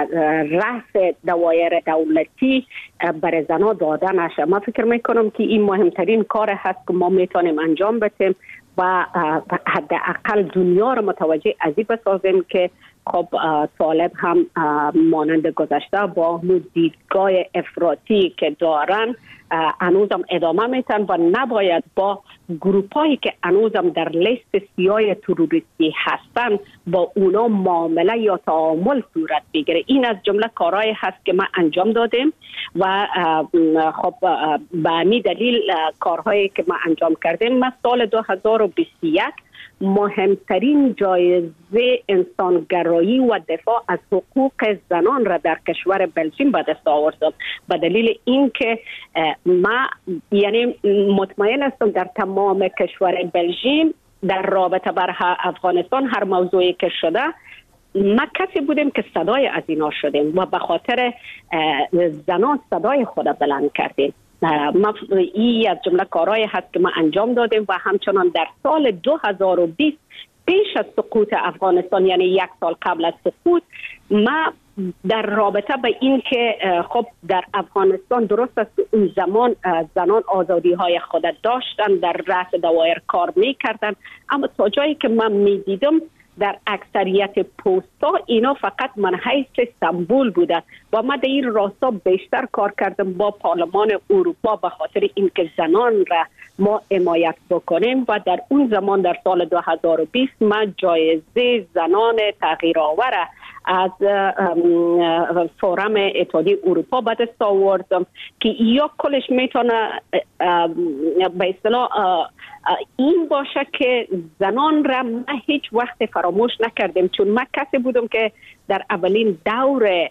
رأس دوایر دولتی برای زنان داده نشه. من فکر میکنم که این مهمترین کار هست که ما میتونیم انجام بدیم و حداقل دنیا را متوجه از این بسازیم که خب طالب هم مانند گذشته با دیدگاه افراطی که دارن هنوزم ادامه میتن و نباید با گروپایی که هنوزم در لیست سیاه تروریستی هستن با اونا معامله یا تعامل صورت بگیره. این از جمله کارهایی هست که ما انجام دادیم و خب به همین دلیل کارهایی که ما انجام کردیم، ما سال 2021 مهمترین جایزه انسانگرایی و دفاع از حقوق زنان را در کشور بلژیم به دست آوردم. به دلیل اینکه ما یعنی مطمئن هستم در تمام کشور بلژیم در رابطه بر افغانستان هر موضوعی که شده ما کسی بودیم که صدای از اینا شدیم و به خاطر زنان صدای خود بلند کردیم. این از جمله کارهایی هست که ما انجام دادیم و همچنان در سال 2020 پیش از سقوط افغانستان، یعنی یک سال قبل از سقوط، ما در رابطه به این که خب در افغانستان درست است اون زمان زنان آزادی های خود داشتن، در رأس دوایر کار میکردن، اما تا جایی که من میدیدم در اکثریت پوستا اینا فقط منحیث سمبول بوده و ما در این راستا بیشتر کار کردم با پارلمان اروپا به خاطر اینکه زنان را ما حمایت بکنیم و در اون زمان در سال 2020 ما جایزه زنان تغییرآور از فورم اتحادیه اروپا به دست آوردم که یا کلش میتونه به اصطلاح این باشه که زنان را ما هیچ وقت فراموش نکردیم، چون من کسی بودم که در اولین دور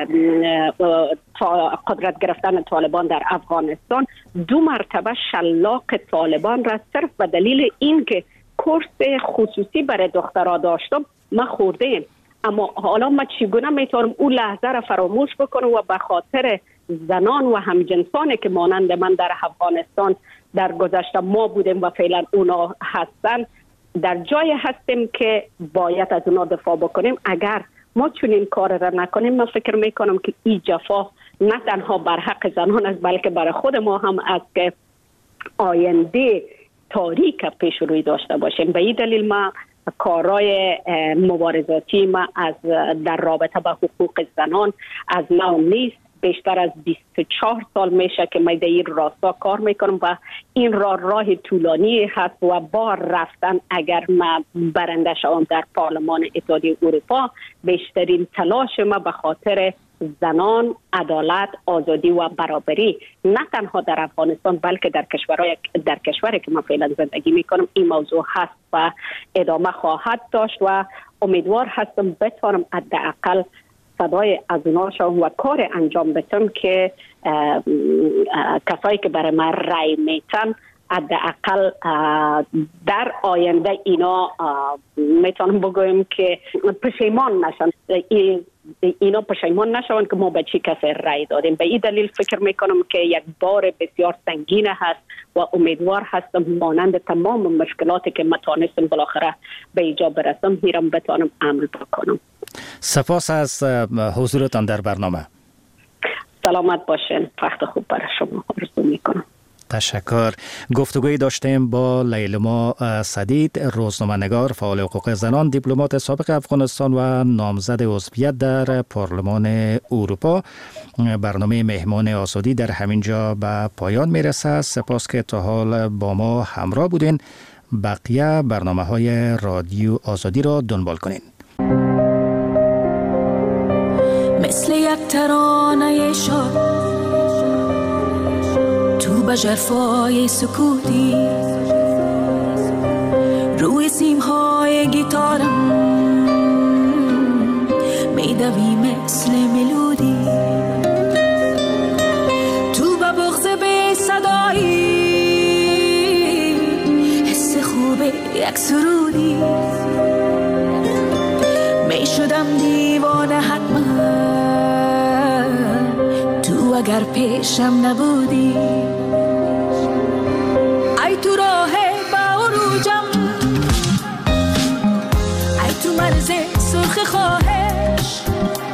قدرت گرفتن طالبان در افغانستان 2 مرتبه شلاق طالبان را صرف به دلیل اینکه کورس خصوصی برای دخترها داشتم ما خوردیم. اما حالا ما چگونه میتونم اون لحظه را فراموش بکنم و به خاطر زنان و همجنسانی که مانند من در افغانستان در گذشته ما بودیم و فعلا اونا هستن در جای هستیم که باید از اونا دفاع بکنیم. اگر ما چنین کار را نکنیم من فکر میکنم که این جفا نه تنها بر حق زنان است بلکه برای خود ما هم است که آینده تاریک پیش روی داشته باشیم. به این دلیل ما کارهای مبارزاتی ما از در رابطه با حقوق زنان از نو نیست. بیشتر از 24 سال میشه که من در این راستا کار میکنم و این راه طولانی هست و با رفتن اگر ما برنده شوم در پارلمان اتحادیه اروپا بیشترین تلاش ما به خاطر زنان، عدالت، آزادی و برابری نه تنها در افغانستان بلکه در کشوری که من فعلا زندگی میکنم این موضوع هست و ادامه خواهد داشت و امیدوار هستم بتوانم حداقل صدای از اونا شوم و کار انجام بدم که کسایی که برای من رای میتن حداقل در آینده اینا میتونم بگویم که پشیمان نشن، اینا پشیمان نشون که ما به چی کسی رای دادیم. به این دلیل فکر میکنم که یک بار بسیار سنگین هست و امیدوار هستم مانند تمام مشکلاتی که ما تانستم بالاخره به ایجا برسم هیرم بتانم عمل بکنم. سپاس از حضورتان در برنامه. سلامت باشین. وقت خوب برای شما آرزو میکنم. تشکر. گفتگوی داشتیم با لیلما سدید، روزنامه‌نگار، فعال حقوق زنان، دیپلمات سابق افغانستان و نامزد عضویت در پارلمان اروپا. برنامه مهمان آزادی در همین جا به پایان میرسه. سپاس که تا حال با ما همراه بودین. بقیه برنامه‌های رادیو آزادی را دنبال کنین. مثل یک ترانه شاد تو به ژرفای سکوتی، روی سیمهای گیتارم میدوی مثل ملودی، تو به بغض بی صدایی حس خوب یک سرودی، میشدم دیوانه حتما تو اگر پیشم نبودی. ای تو راه با عروجم، ای تو مرز سرخ خواهش،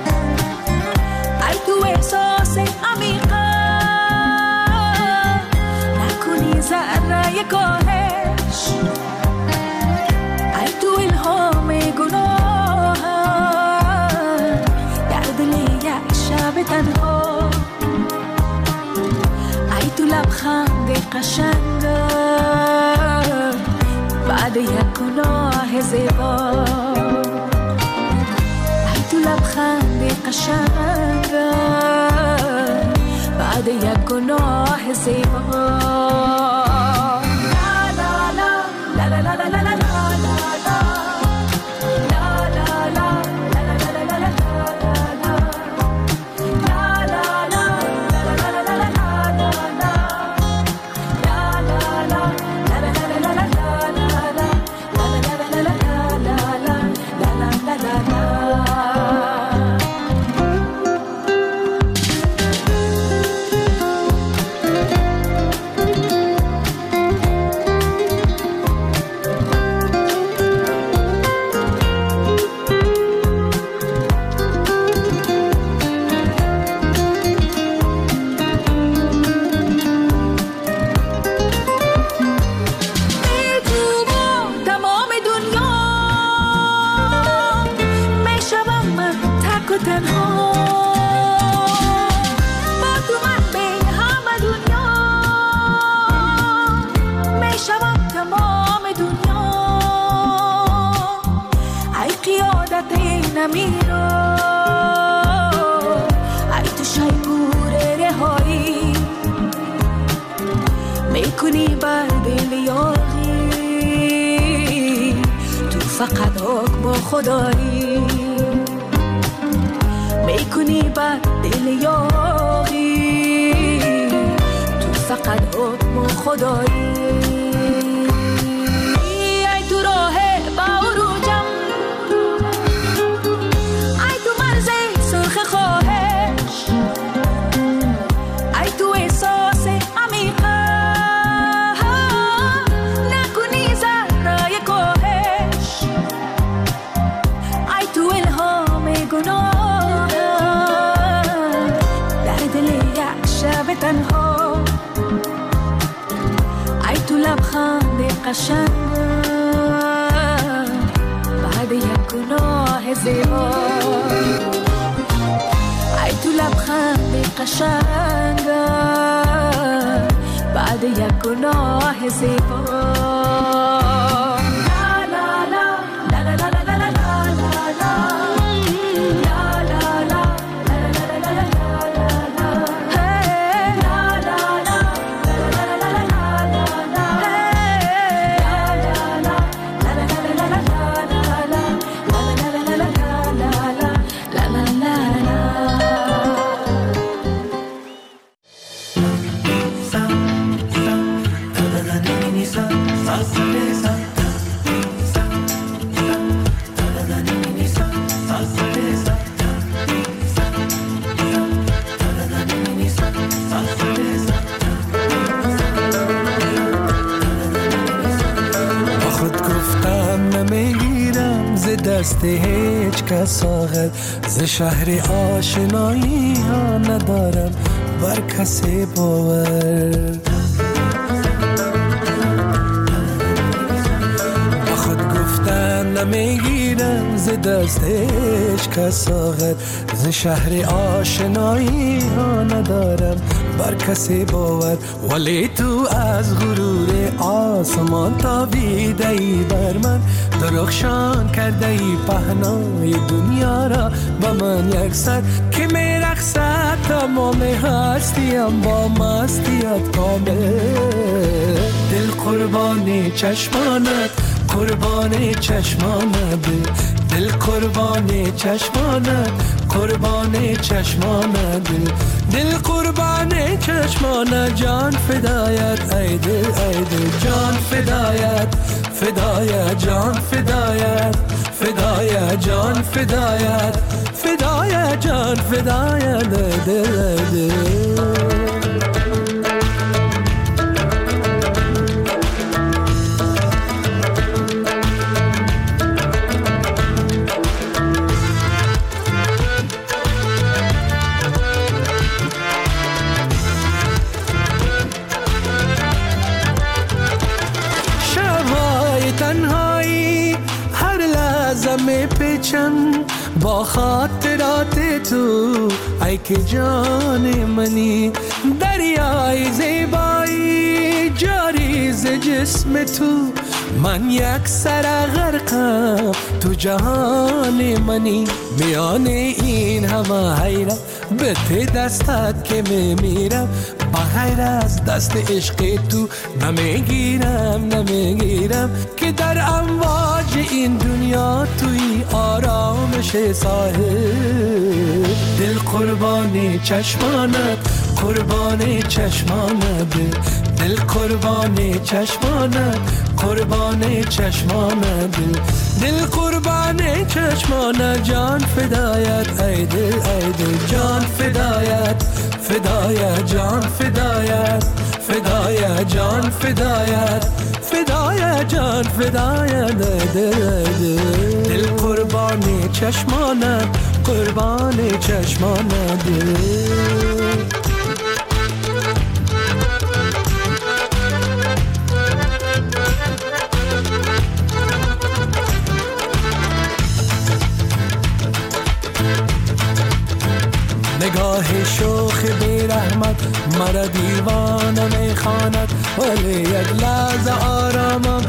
ای تو احساس عمیقم نکنی ذره کاهش، ای تو الهام گناه در دل یک شب تنها، ای تو لبخند قشنگ بعد یک گناه زیبا، ای تو لبخند قشنگ بعد یک گناه زیبا. میکنی بر دل یاری، تو فقط حکم خدایی، میکنی بر دل یاری، تو فقط حکم خدایی. ای تو راه با عروجم، ای تو مرز سرخ خواهش، ای تو احساس عمیقم تنها، ای تو لبخند قشنگ بعد یک گناه زیبا، ای تو لبخند قشنگ بعد یک گناه زیبا. Salsa دست هیچ کس آغد ز شهر آشنایی ها ندارم بر کسی باور با خود گفتن نمیگیرم ز دست هیچ کس آغد ز شهر آشنایی ها ندارم بر کسی باور ولی تو از غرور آسمان تابیده ای بر من درخشان کرده ای پهنای دنیا را با من یکسر که میرقصد تمام هستیم با مستیت کامل دل قربانی چشمانت قربانی چشمانت دل قربانی چشمانت قربانی چشمانت دل قربانی چشمانت جان فدایت ای دل جان فدایت فدایت جان فدایت فدایت جان فدایت فدایت جان فدایت دل با خاطرات تو ای که جان منی دریای زیبایی جاری ز جسم تو من یک سر غرقم تو جهان منی میان این همه حیرت به ته دستت که میمیرم بغیر از دست عشق تو نمیگیرم که در امواج این دنیا توی آرامش ساحل دل قربانی چشمانت قربانی چشمانت دل قربانی چشمانت قربانی چشمانت دل قربانی چشمانت جان فدایت ای دل جان فدایت فدایت جان فدایت فدایت جان فدایت فدایت جان فدایت دل قربانی چشمانت قربانی چشمانت نگاه شوخ بی رحمت مرا دیوانه میخواند ولی یک لحظه آرامم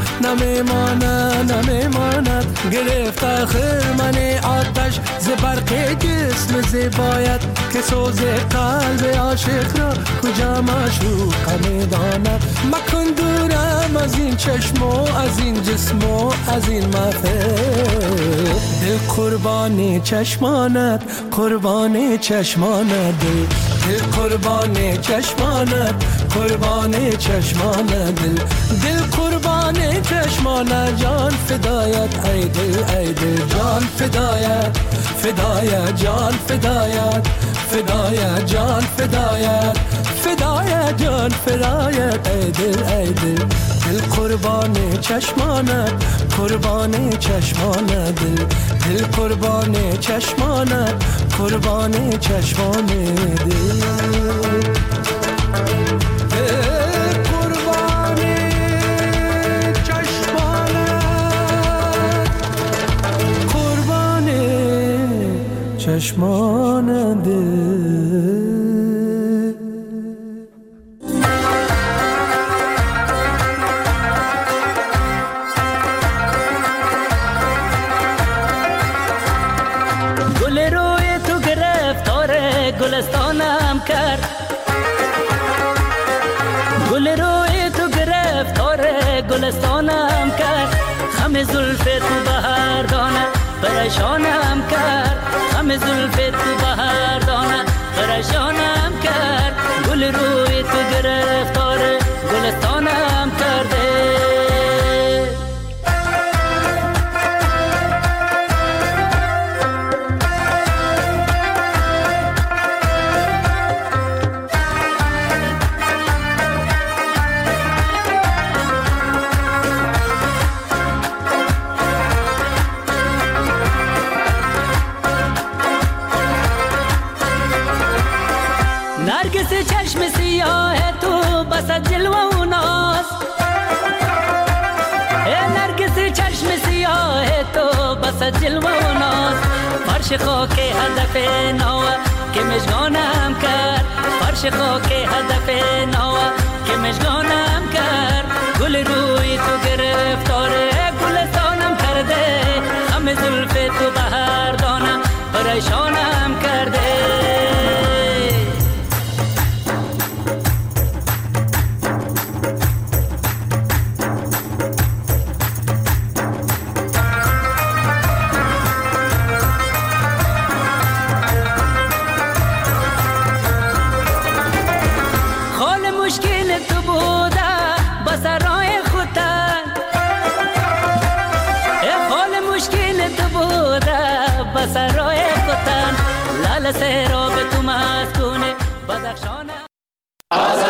نمیماند گرفت آخر من آتش ز برق جسم زیبایت که سوز قلب عاشق را کجا معشوق میداند مکن دورم از این چشم و از این جسم و از این محفل دل قربانی چشمانت قربانی چشمانت دل قربانی چشمانت قربانی چشمانت دل قربانی چشمانت جان فدایت ای دل جان فدایت فدایت جان فدایت فدایت جان فدایت فدایت جان فدایت ای دل دل قربانی چشمانت قربانی چشمانت دل قربانی چشمانت قربانی چشمانت چشمان دل گل روی تو گرفتار گلستانم کرد گل روی تو گرفتار گلستانم کرد خم زلف تو بهار دانه پریشانم کرد خم زلف تو بهار دانه پریشانم کرد گل روی تو گرفتار گلستانم کرده بس جلوه و ناز نرگس چشم سیاه تو بس جلوه و ناز فرش خاک هدف نوه که مشگانم کرد فرش خاک هدف نوه که مشگانم کرد گل روی تو گرفتاره گلستانم کرده همه زلف تو بهر دانم پریشانم کرده سرای کتن لال سراب تو مسکونه بدخشانه